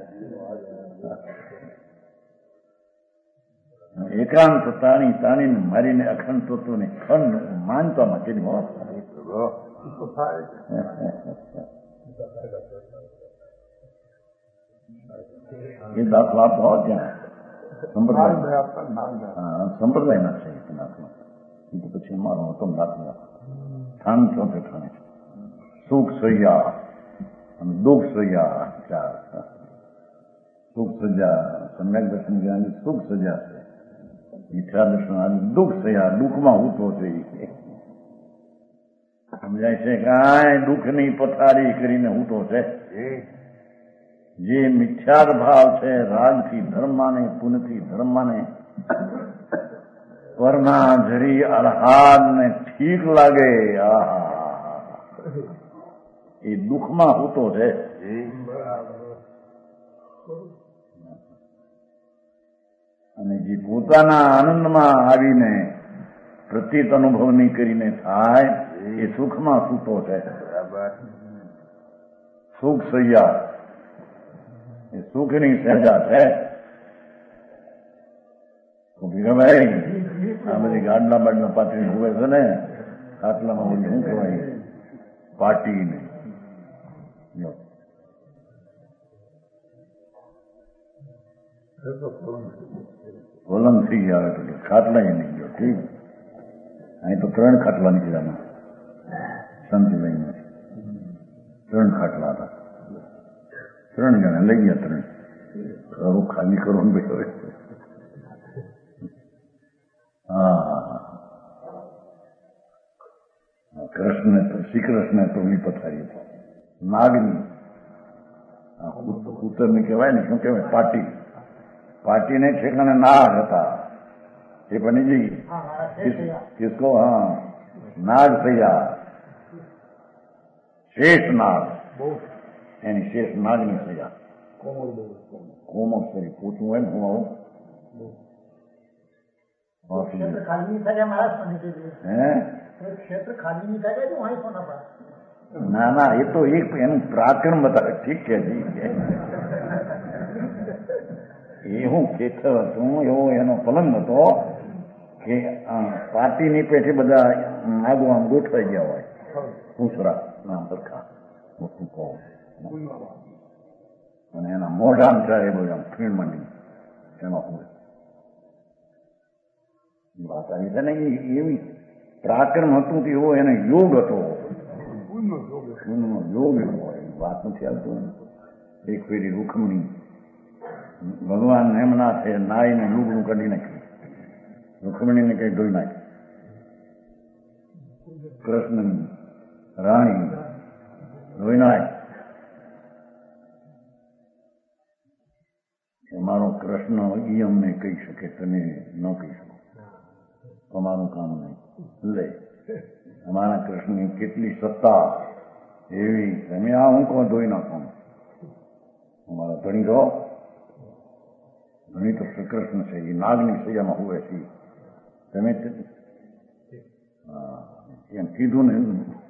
A: એકાંત તાણી તાણીને મારીને અખંડ તત્વને ખંડ માનતામાં કેમ એ દાખલા આપો ત્યાં સંપ્રદાય સંપ્રદાયના છે દાખલા એ તો પછી મારો હતો દાખલા ઠાણ ચોથે ઠાણે સુખ સૈયા અને દુઃખ સૈયા ચાર સુખ સજા સમ્યક દર્શન જ્ઞાની સુખ સજા છે મિથ્યા દર્શન આજે દુઃખ સયા દુઃખમાં ઉઠો છે સમજાય છે કાંઈ દુઃખની પથારી કરીને ઉઠો છે જે મિથ્યાર ભાવ છે રાગથી ધર્માને પુનથી ધર્માને પરના જરી આહાર ને ઠીક લાગે આહા એ દુઃખમાં હોતો છે અને જે પોતાના આનંદમાં આવીને પ્રતીત અનુભવની કરીને થાય એ સુખમાં સૂતો છે સુખ સૈયા એ સુખની સજા છે ભાઈ આ બધી ગાડલા બાડલા પાતળી હોવે છે ને ખાટલામાં બોલી શું કહેવાય પાટી ને પલંગ થઈ ગયા તો ખાટલા નહીં ગયો ઠીક અહીં તો ત્રણ ખાટલા નીકળ્યા શાંતિભાઈ ત્રણ ખાટલા હતા ત્રણ જણા લઈ ગયા ત્રણ ખરું ખાલી કરો ને ભાઈ હવે હા કૃષ્ણ શ્રી કૃષ્ણ તો એ પથારી નાગની ઉત્તરને કહેવાય ને શું કહેવાય પાટી પાટીને ઠેકાણે નાગ હતા એ બની ગઈ કિસકો હા નાગ સૈયા શેષ નાગ એની શેષ નાગની સજા કોમળ શરીર પૂછવું હોય ને હું આવું ના ના એ તો એક એનું પ્રાકરણ બતાવે ઠીક છે ઠીક છે એ હું ખેતર હતું એવો એનો પલંગ હતો કે પાટીની પેઠે બધા આગુ આમ ગોઠવાઈ ગયા હોય પૂછરા નામ સરખા મોટું કહું અને એના મોઢામ ચારે બધા ફીણ માંડી એમાં હું વાત આવી છે ને એવી પ્રાકરણ હતું કે એવો એને યોગ હતો યોગ એવો હોય વાત નથી આવતું એક ફેરી રૂખમણી ભગવાન એમના છે નાઈને લુગડું કાઢી નાખ્યું રૂખમણીને કઈ ધોઈ નાખ્યું કૃષ્ણની રાણી ધોઈ નાખ મારો કૃષ્ણ ઈ અમને કહી શકે તમે ન કહી શકો તમારું કામ નહીં લે અમારા કૃષ્ણની કેટલી સત્તા એવી તમે આ હું કહો ધોઈ નાખો અમારા ધણી રહો ધણી તો શ્રી કૃષ્ણ છે એ નાગની સજામાં હોય છે તમે એમ કીધું ને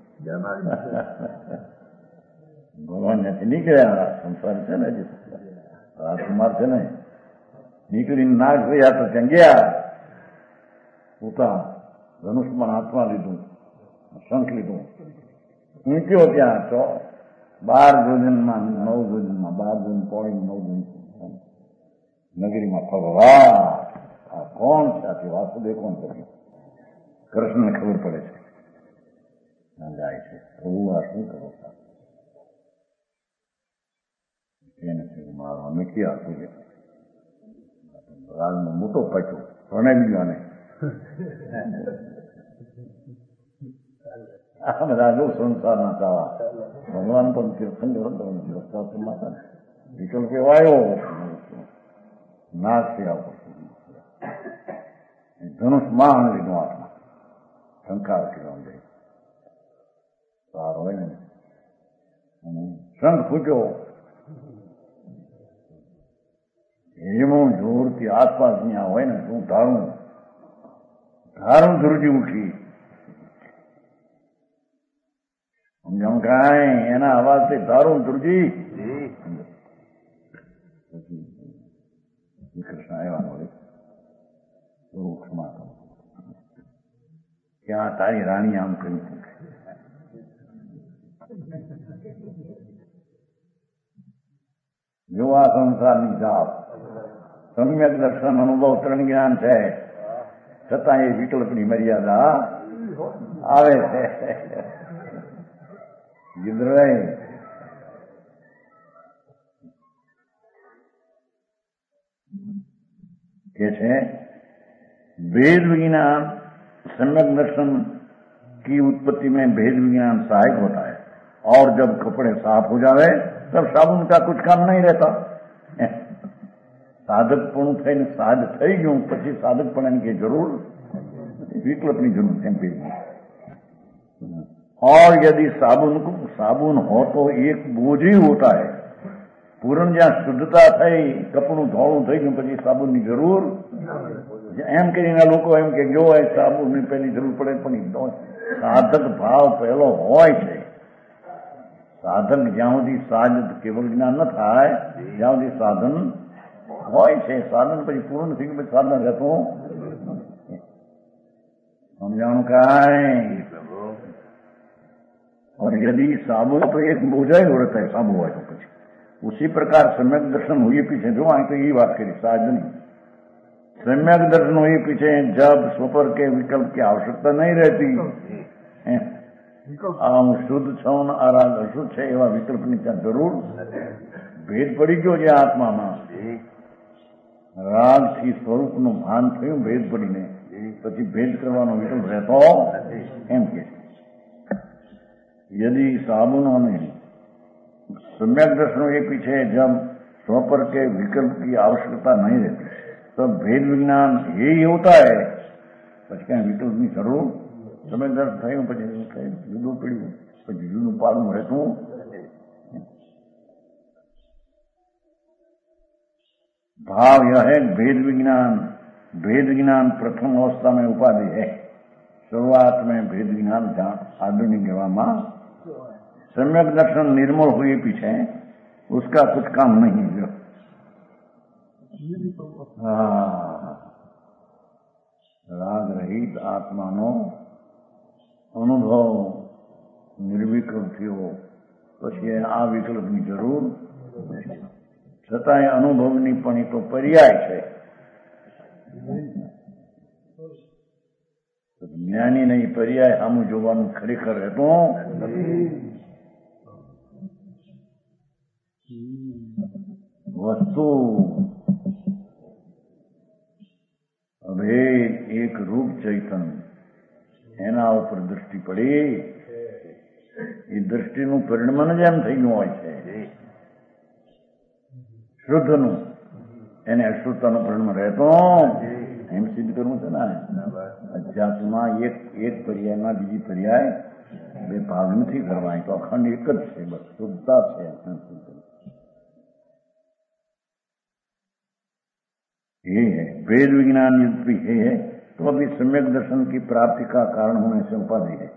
A: ભગવાન ત્યાંથી નીકળ્યા સંસાર છે ને હજી રાજકુમાર છે ને નીકળીને નાગ થયા તો ત્યાં ગયા પોતા ધનુષમાં હાથમાં લીધું શંખ લીધું મૂક્યો ત્યાં તો બાર ભોજનમાં નવ ભોજનમાં બાર ભોજન પોણી નવ ભોજન નગરીમાં ફરવા આ કોણ છે આથી વાસુદેવ કોણ કર્યું કૃષ્ણને ખબર પડે છે જાય છે પ્રભુ આ શું કરો એને મારો અમે ક્યાં હતું કે રાજનો મોટો પાછો પ્રણય ગયો ને આ બધા જો સંસારના ચાવા ભગવાન પણ તીર્થંકર માતા વિકલ્પ આવ્યો નાક से આવતો ધનુષ માન લીધું હાથમાં શંકાર કર્યો જાય સારો હોય ને શંખ ફૂટ્યો એમાં જોરથી આસપાસ ત્યાં હોય ને શું ધારું ધારું ધ્રુજી ઉઠી સમજાણું કાંઈ એના અવાજથી ધારું ધ્રુજી શ્રી કૃષ્ણ આવ્યા મળે વૃક્ષમાં ત્યાં તારી રાણી આમ કરી જો આ સંસારની જાપ સમ્યક દર્શન અનુભવ ત્રણ જ્ઞાન છે છતાં એ વિકલ્પની મર્યાદા આવે છે ગિદ્રય કે છે भेद विज्ञान सम्यक दर्शन की उत्पत्ति में भेद विज्ञान सहायक होता है और जब कपड़े साफ हो जावे तब साबुन का कुछ काम नहीं रहता साधकपणું થઈને સાજ થઈ ગયું પછી સાધકપણાની की जरूर विकल्पની जरूरत है और यदि साबुन को साबुन हो तो एक बोझ ही होता है पूर्ण ज्યાં શુદ્ધતા થઈ કપડું ધોળું થઈ ગયું પછી સાબુનની જરૂર એમ કરીને લોકો એમ કે જો એ સાબુની પહેલી જરૂર પડે પણ સાધક ભાવ પહેલો હોય છે સાધક જ્યાં સુધી સાજ કેવળ જ્ઞાન ન થાય જ્યાં સુધી સાધન હોય છે સાધન પછી પૂર્ણ થઈ ગયું પછી સાધન રહેતું સમજાણું કાંઈ और यदि साबुन तो एक बोझा ही होता है साबु હોય તો પછી उसी प्रकार सम्यक दर्शन हुए पीछे जो आए तो यही बात करी साज नहीं सम्यक दर्शन हुए पीछे जब स्वपर के विकल्प की आवश्यकता नहीं रहती आम शुद्ध छो आ राग अशुद्ध है एवं विकल्प ની ત્યાં જરૂર ભેદ પડી ગયો છે આત્મામાં રાગ થી સ્વરૂપનું ભાન થયું ભેદ પડીને પછી ભેદ કરવાનો વિકલ્પ રહેતો એમ કે यदि साबुनों ने सम्यक दर्शनों के पीछे जब स्वपर के विकल्प की आवश्यकता नहीं रहती तो भेद विज्ञान यही होता है પછી કઈ વિકલ્પની જરૂર સમય દર્શન થયું પછી જુદું પીડ્યું પછી જુદું પાડું રહેતું भाव यह है भेद विज्ञान भेद विज्ञान प्रथम अवस्था में उपाधि है शुरुआत में भेद विज्ञान आधुनिक में सम्यक दर्शन निर्मल हुए पीछे उसका कुछ काम नहीं है राग रहित आत्मानो अनुभव निर्विकल्प थयो પછી આ વિકલ્પની જરૂર છતાંય અનુભવની પણ એ તો પર્યાય છે જ્ઞાની નહીં પર્યાય સામું જોવાનું ખરેખર રહેતું वस्तु હવે એક રૂપ ચૈતન એના ઉપર દૃષ્ટિ પડી એ દૃષ્ટિનું પરિણમન જ એમ થઈ ગયું હોય છે શુદ્ધનું એને અશુદ્ધતાનું પરિણમન રહેતો એમ સિદ્ધ કરવું છે ને અધ્યાત્મમાં એક એક પર્યાયમાં બીજી પર્યાય બે ભાગ નથી કરવા તો અખંડ એક જ છે બસ શુદ્ધતા છે ये है वेद विज्ञान युक्ति है तो अभी सम्यक दर्शन की प्राप्ति का कारण होने से उपाधि है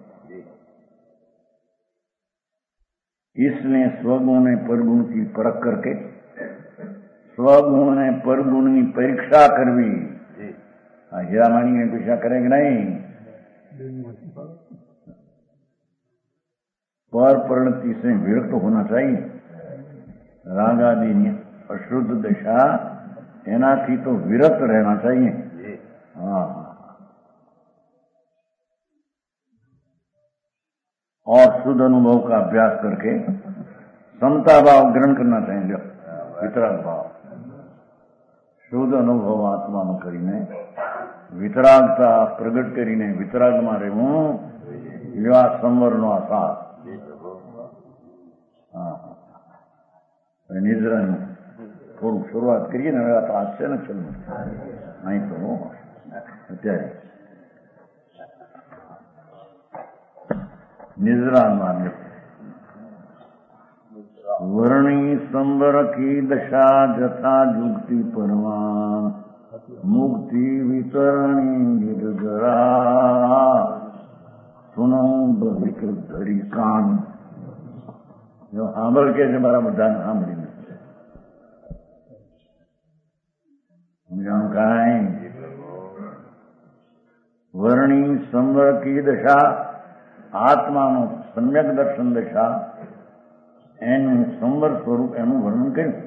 A: इसलिए स्वगुण ने परगुण की परख करके स्वगुण ने परगुण की परीक्षा करवी हीरामाणी ने परीक्षा करेंगे नहीं पर परिणति से विरक्त होना चाहिए राग आदि अशुद्ध दशा एनाथी तो विरक्त रहना चाहिए हाँ और शुद्ध अनुभव का अभ्यास करके समता भाव ग्रहण करना चाहिए वितराग भाव शुद्ध अनुभव आत्मा नो करीने वितरागता प्रगट करीने वितराग में रहूं एवा संवर नो आसार हाँ નિદ્રાનું થોડું શરૂઆત કરીએ ને. હવે આ તો હાસ્ય ને ચલવું અહીં તો અત્યારે નિદ્રામાં વર્ણી સંબર કી દશા જથા જુગતિ પરમા મુક્તિ વિતરણી નિર્જરા સુનો વિકૃત ધરી કાન. સાંભળ કે છે મારા બધાને સાંભળીને સમજાણું કાંઈ. વર્ણી સંવર કી દશા આત્માનો સમ્યક દર્શન દશા એનું સંવર સ્વરૂપ એનું વર્ણન કર્યું.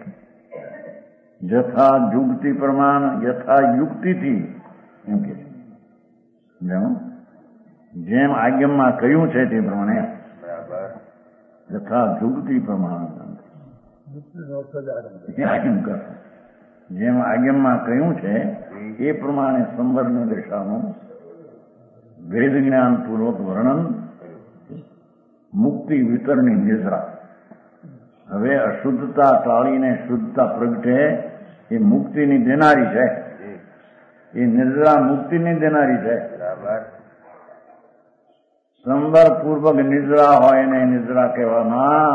A: યથા યુક્તિ પ્રમાણ યથા યુક્તિથી એમ કે સમજાણું. જેમ આજ્ઞામાં કહ્યું છે તે પ્રમાણે યથા યુક્તિ પ્રમાણ જેમ આજ્ઞામાં કહ્યું છે એ પ્રમાણે સંવરની દશાનું વેદ જ્ઞાન પૂર્વક વર્ણન. મુક્તિ વિતરણી નિદ્રા. હવે અશુદ્ધતા ટાળીને શુદ્ધતા પ્રગટે એ મુક્તિની દેનારી છે. એ નિદ્રા મુક્તિની દેનારી છે. સંવર પૂર્વક નિદ્રા હોય ને નિદ્રા કહેવામાં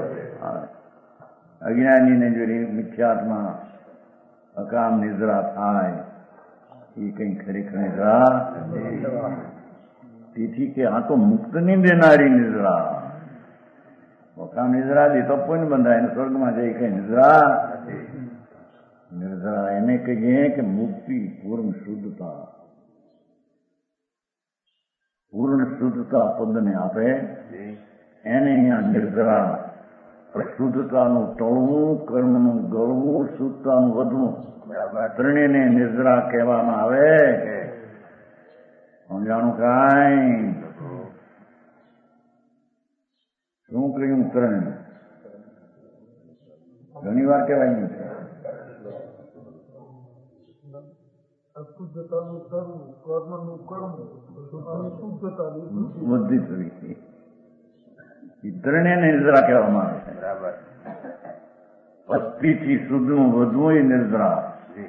A: અજ્ઞાનીને જો મિથ્યાત્મા અકામ નિદ્રા થાય એ કઈ ખરેખર નિદ્રા. તેથી કે આ તો મુક્તની દેનારી નિદ્રા. અકામ નિદ્રા દી તો પુણ્ય બંધાય ને સ્વર્ગમાં જઈ કઈ નિદ્રા. નિદ્રા એને કહીએ કે મુક્તિ પૂર્ણ શુદ્ધતા. પૂર્ણ શુદ્ધતા પદને આપે એને અહીંયા નિર્જરા. શુદ્ધતાનું ટળવું, કર્મનું ગળવું, શુદ્ધતાનું વધવું, ત્રણેયને નિર્જરા કહેવામાં આવે. સમજાણું કાંઈ. શું કહ્યું? ત્રણ ઘણી વાર કહેવાય છે. અશુદ્ધતાનું કરવું, કર્મનું કરવું, બધી થવી એ ત્રણેયને નિર્જરા કહેવામાં આવે છે. અસ્થિથી શુદ્ધનું વધવું એ નિર્જરા.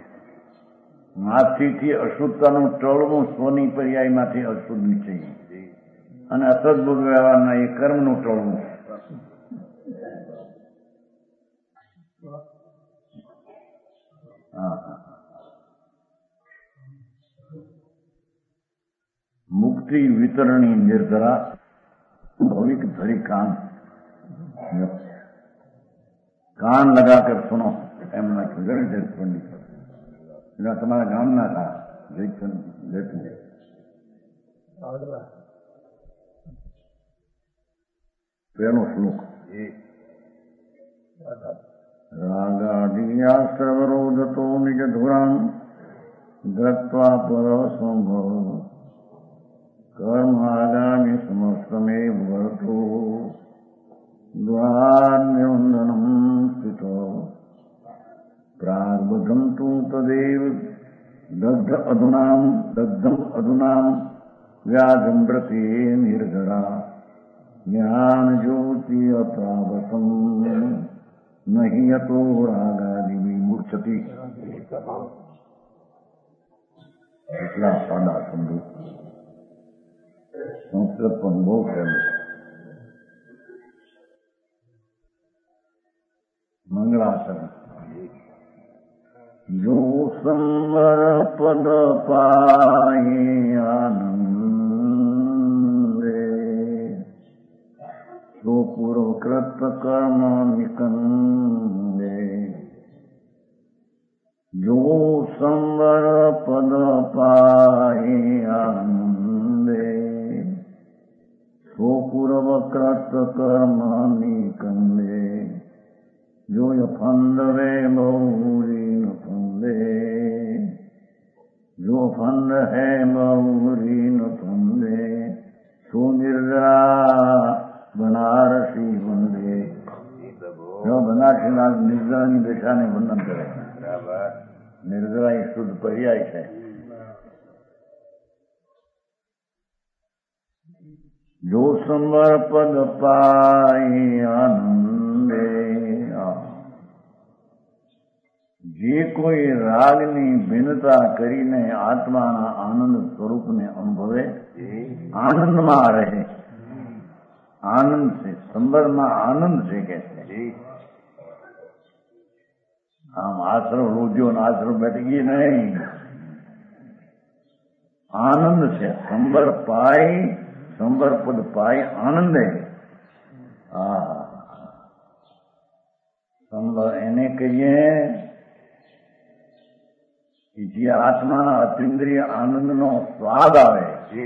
A: નાથીથી અશુદ્ધતાનું ટળવું, સ્વની પર્યાયમાંથી અશુદ્ધ નીચે, અને અસદબુદ્ધ વ્યવહારના એ કર્મનું ટળવું. હા હા. मुक्ति वितरणी निर्जरा भौविक धरी कान. कान लगाकर सुनो एम नाख्યું જણ જય પંડિત. એના તમારા ગામના હતા જયચંદ જયતું પહેલો શ્લોક. રાગાદિયા સર્વરોધતો નિજ ધુરામ ધ્રત્વા પરસંભવ કર્માગામી સમસ્તમે વર્તો દ્વારનિર્વંદનમ સ્થિતો પ્રાગબધમ તું તદેવ દગ્ધ અધુનામ દગ્ધમ અધુનામ વ્યાજમ પ્રતિ નિર્જરા જ્ઞાન જ્યોતિ અપ્રાવસમ નહીં યતો રાગાદિ વિમૂર્છતિ. એટલા સાદા શબ્દો. સંસ્કૃત પણ બહુ ફેમસ. મંગળાચરણ. જો સંવર પદ પાય આનંદે તો પૂર્વ કૃત કર્મ નિકંદે. જો સંવર પદ પાય આનંદે તો પૂર્વ કૃત કર્મ નિકંદે. જો ફંદ વે બહુરી ન ફંદે જો ફંદ હે બહુરી ન ફંદે સો નિર્જરા બનારસી વંદે. જો બનારસીના નિર્જરાની દશાને વર્ણન કરે. નિર્જરા એ શુદ્ધ પર્યાય છે. જો સંવર પદ પાય આનંદે. જે કોઈ રાગની ભિન્નતા કરીને આત્માના આનંદ સ્વરૂપને અનુભવે આનંદમાં રહે. આનંદ છે, સંબરમાં આનંદ છે કે છે. આમ આશ્રમ રોજ્યો ને આશ્રમ બેઠી નહીં, આનંદ છે. સંબર પાય, સંબર પદ પાય આનંદે. હા, સંબર એને કહીએ કે જે આત્માના અતિન્દ્રિય આનંદનો સ્વાદ આવે.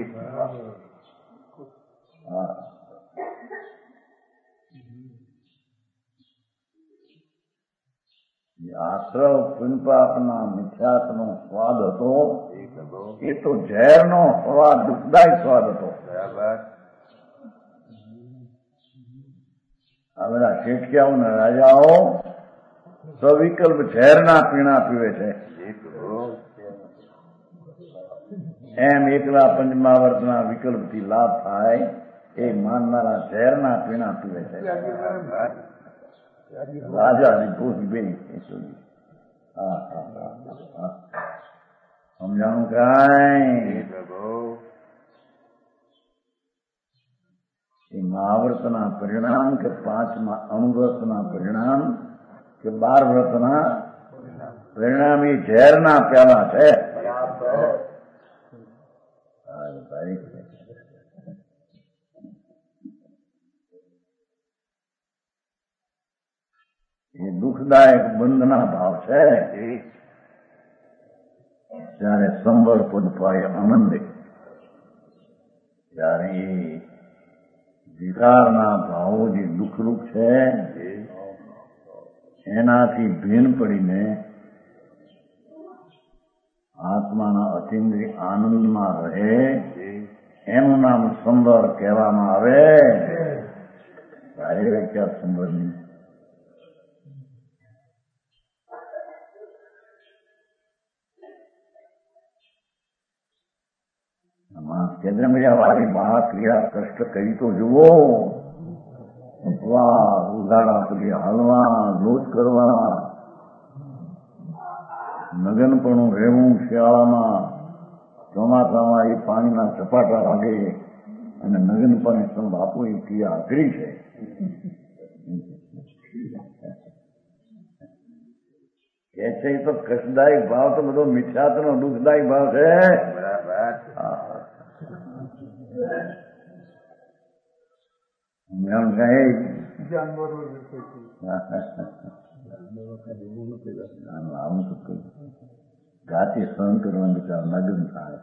A: હા, આશ્રવ પુનપાપના મિથ્યાત્વનો સ્વાદ હતો એ તો ઝેરનો સ્વાદ, દુઃખદાયી સ્વાદ હતો. આ બધા શેઠિયાઓ ને રાજાઓ સવિકલ્પ ઝેરના પીણા પીવે છે. એમ એકલા પંચમાવર્તના વિકલ્પથી લાભ થાય એ માનનારા ઝેરના પીણા પીવે છે. રાજાની ભૂખ બે સમજાણું કાંઈ? એ મહાવ્રતના પરિણામ કે પાંચમા અણુવ્રતના પરિણામ કે બાર વ્રતના પરિણામ એ ઝેરના પ્યાલા છે. એ દુઃખદાયક બંધના ભાવ છે. ત્યારે સંબર પદ પાય આનંદે, ત્યારે એ વિકારના ભાવો જે દુઃખરૂપ છે એનાથી ભીન પડીને આત્માના અતિન્દ્રિય આનંદમાં રહે એનું નામ સંબર કહેવામાં આવે. સારી વ્યાખ્યા સંબરની. કેન્દ્ર વાળી મહાક્રિયા કષ્ટ કરી તો જુઓ. વાહ, ઉઘાડા પગે હાલવા, લોચ કરવા, નગનપણું રહેવું શિયાળામાં, ચોમાસામાં એ પાણીના ઝપાટા વાગે અને નગનપણે સંભ આપવું એ ક્રિયા અઘરી છે. કે છે એ તો કષ્ટદાયક ભાવ તો બધો મિથ્યાત્વનો દુઃખદાયક ભાવ છે. જાતિ સહન કરવાનું વિચાર નગ્ન થાય.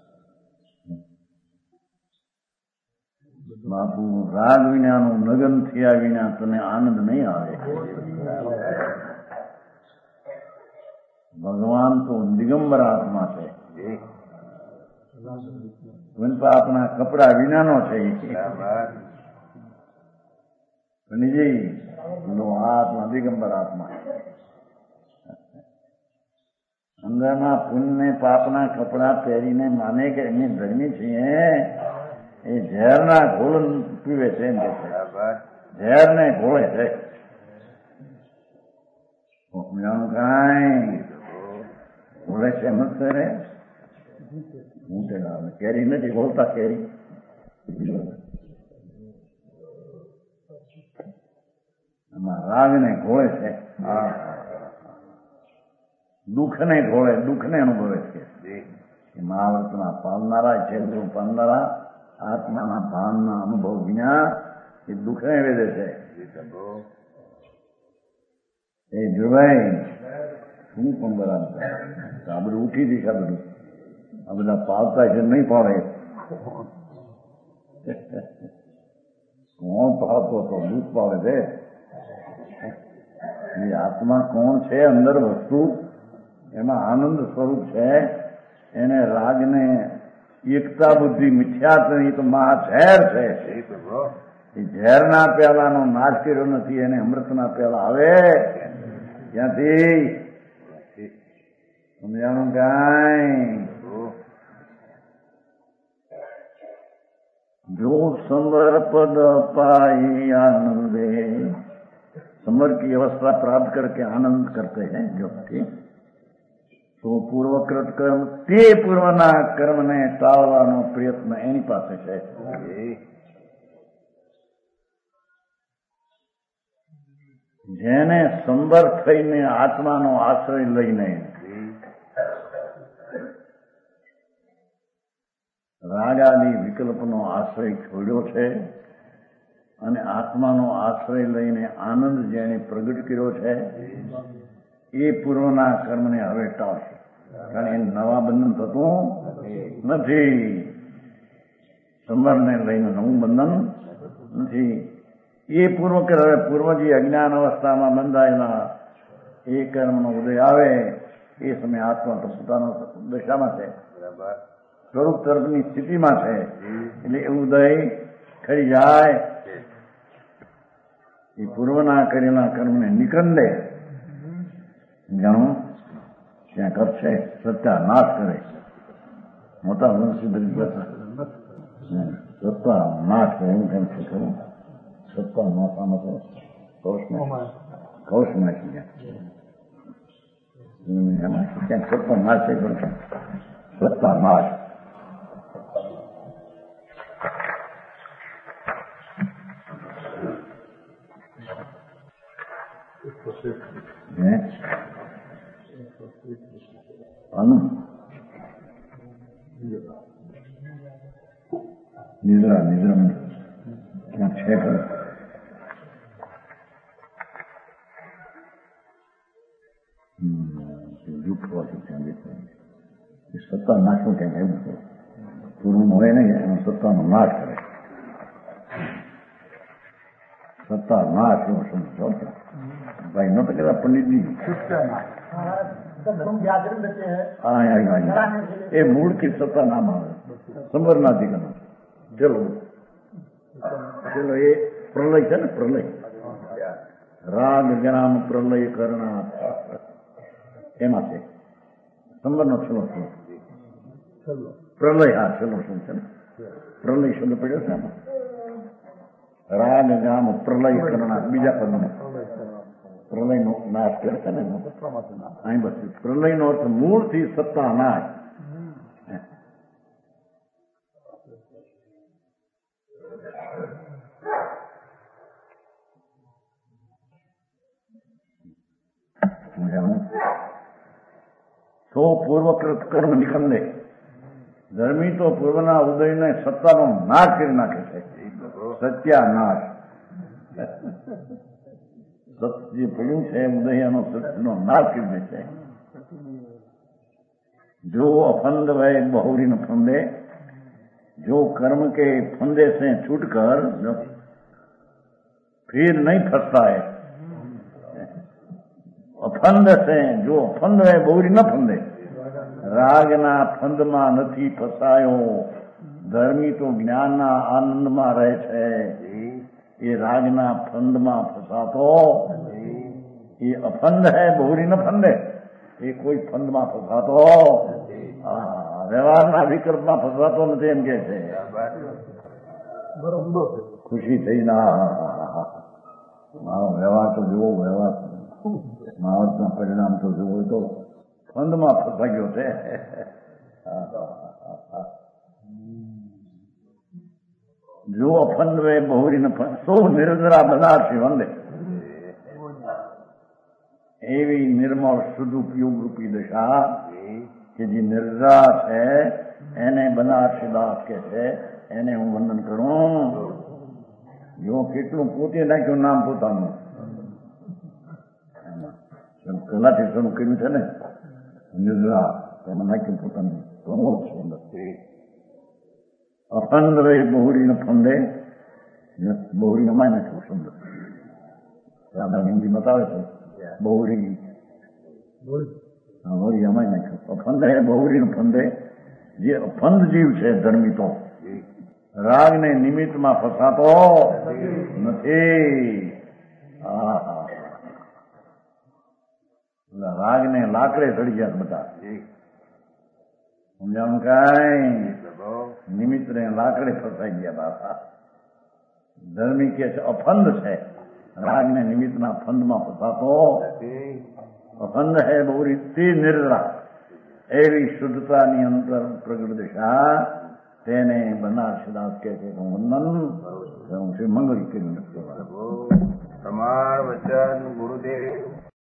A: બાપુ રાગ વિનાનું નગન થયા વિના તને આનંદ નહીં આવે. ભગવાન તો દિગંબર આત્મા છે. આપણા કપડા વિનાનો છે. આત્મા દિગંબર આત્મા. અંદરના પુણ્ય પાપના કપડા પહેરીને માને કે એની ધર્મી છીએ એ ઝેરના ઘોળ પીવે છે. એમ કે ઝેર ને ઘોળે છે. કાંઈ ઘોળે છે એમ જ કરે. કેરી નથી બોલતા. કેરી રાગ ને ઘોળે છે. દુઃખ ને ઘોળે, દુઃખ ને અનુભવે છે. મહાવ્રતના પાલનારા છે, પાલનારા આત્માના ભાનના અનુભવ વિના એ દુઃખ ને વેદે છે. એ જોવાય શું પણ બરાબર. આ બધું ઉઠી દીધા. બધું આ બધા પાલતા છે નહીં પાડે. કોણ પાડતો હતો? દૂધ પાડે છે. એ આત્મા કોણ છે? અંદર વસ્તુ એમાં આનંદ સ્વરૂપ છે. એને રાગને એકતા બુદ્ધિ મિથ્યાત્વ તો મહાઝેર છે. એ ઝેરના પ્યાલાનો નાશ કર્યો નથી. એને અમૃતના પ્યાલા આવે ક્યાંથી? સમજાણું કાંઈ? જો સંબર પદ પાઈ આનંદે संवर की अवस्था प्राप्त करके आनंद करते हैं जो ठीक તો પૂર્વકૃત કર્મ તે પૂર્વના કર્મને ટાળવાનો પ્રયત્ન એની પાસે છે. જેને સંબર થઈને આત્માનો આશ્રય લઈને રાગાદી વિકલ્પનો આશ્રય છોડ્યો છે અને આત્માનો આશ્રય લઈને આનંદ જેને પ્રગટ કર્યો છે એ પૂર્વના કર્મને હવે ટાળશે. કારણ એ નવા બંધન થતું નથી. સંવરને લઈને નવું બંધન નથી. એ પૂર્વ હવે પૂર્વજી અજ્ઞાન અવસ્થામાં બંધાયેલા એ કર્મનો ઉદય આવે એ સમયે આત્મા તો પોતાના દશામાં છે, સ્વરૂપ તરફની સ્થિતિમાં છે. એટલે એ ઉદય ખરી જાય એ પૂર્વના કરેલા કર્મને નિકંદે જાણો ત્યાં કરશે સત્યાનાશ કરે. મોટા વંશી સત્યાનાશ કરે એવું કેમ છે ખરું? સત્યાનાશ આમાં તો કૌશમાં કૌશમાં ક્યાંક સત્યાનાશ છે પણ સત્યાનાશ નિદ્રા નિદ્રા ક્યાં છે ખરું? જૂઠો હતું ત્યાં દેખાય. એ સત્તા નાશનું ક્યાંક એવું છે. પૂરું હોય નહીં એનો સત્તાનો નાશ કરે. સત્તા નાશ એવો સમજો ભાઈ ન તો કહેતા પંડિતજી એ મૂળથી સત્તા નામ આવે સંવરના દીકરા. ચલો ચલો એ પ્રલય છે ને, પ્રલય રાગ ગ્રામ પ્રલય કરના એમાં છે સંવરનો છેલ્લો પ્રલય. હા છેલ્લો શું છે ને પ્રલય શબ્દ પડ્યો છે આમાં. રાગ ગામ પ્રલય કરના બીજા પદમાં પ્રલય નો નાશ કરે છે ને અહીં બસ પ્રલય નો અર્થ મૂળથી સત્તા નાશ. તો પૂર્વકૃત કર્મ નિકંદે ધર્મી તો પૂર્વના ઉદયને સત્તાનો નાશ કરી નાખે છે. સત્યાનાશ જે પડ્યું છે ઉદયનો સત્યનો નાશ કરી દે છે. जो अफंद वह बहुरी न फंदे, जो कर्म के फंदे से छूटकर फिर नहीं फंसता है. अफंद से जो अफंद वह बहुरी न फंदे, रागना फंदમાં નથી ફસાયો. ધર્મી તો જ્ઞાનના આનંદમાં રહે છે. એ રાગના ફંદમાં ફસાતો એ અફંદ હે, બહુરી ન ફંદે. એ કોઈ ફંદમાં ફસાતો વ્યવહારના વિકલ્પમાં ફસાતો નથી એમ કે છે. ખુશી થઈ ના મારો વ્યવહાર તો જુઓ, વ્યવહાર મહાવતના પરિણામ તો જુઓ તો ફંદમાં ફસાઈ ગયો છે. જો અફંદ વે બહુરી ન ફંદ સો નિર્જરા બનારસી વંદે. એવી નિર્મળ શુદ્ધ ઉપયોગ રૂપી દશા કે જે નિર્જરા છે એને બનારસી દાસ કે છે, એને હું વંદન કરું. જો કેટલું પોતે નાખ્યું નામ પોતાનું પહેલાથી શરૂ કર્યું છે ને નિર્જરા એમાં નાખ્યું પોતાનું અફંદ રે બહુરી ન ફંદે. બહુરી નમાય નાખ્યું શબ્દ હિન્દી બતાવે છે. બહુરી વળી અમાય નાખ્યું. અફંદ હે બહુરી ન ફંદે. જે અફંદ જીવ છે ધર્મી તો રાગને નિમિત્તમાં ફસાતો નથી. રાગને લાકડે ચડી ગયા બધા. સમજાણું કઈ? નિમિત્ત ને લાકડે ફસાઈ ગયા બાપા. ધર્મી કે છે અફંદ છે રાગને નિમિત્તના ફંદમાં ફસાતો ફંદ હે બહુરી તે નિર્રા એવી શુદ્ધતાની અંતર પ્રગટ દિશા તેને બનારસદાસ કહે છે વંદન હું શ્રી મંગલ કરી
B: તમાર વચન ગુરુદેવ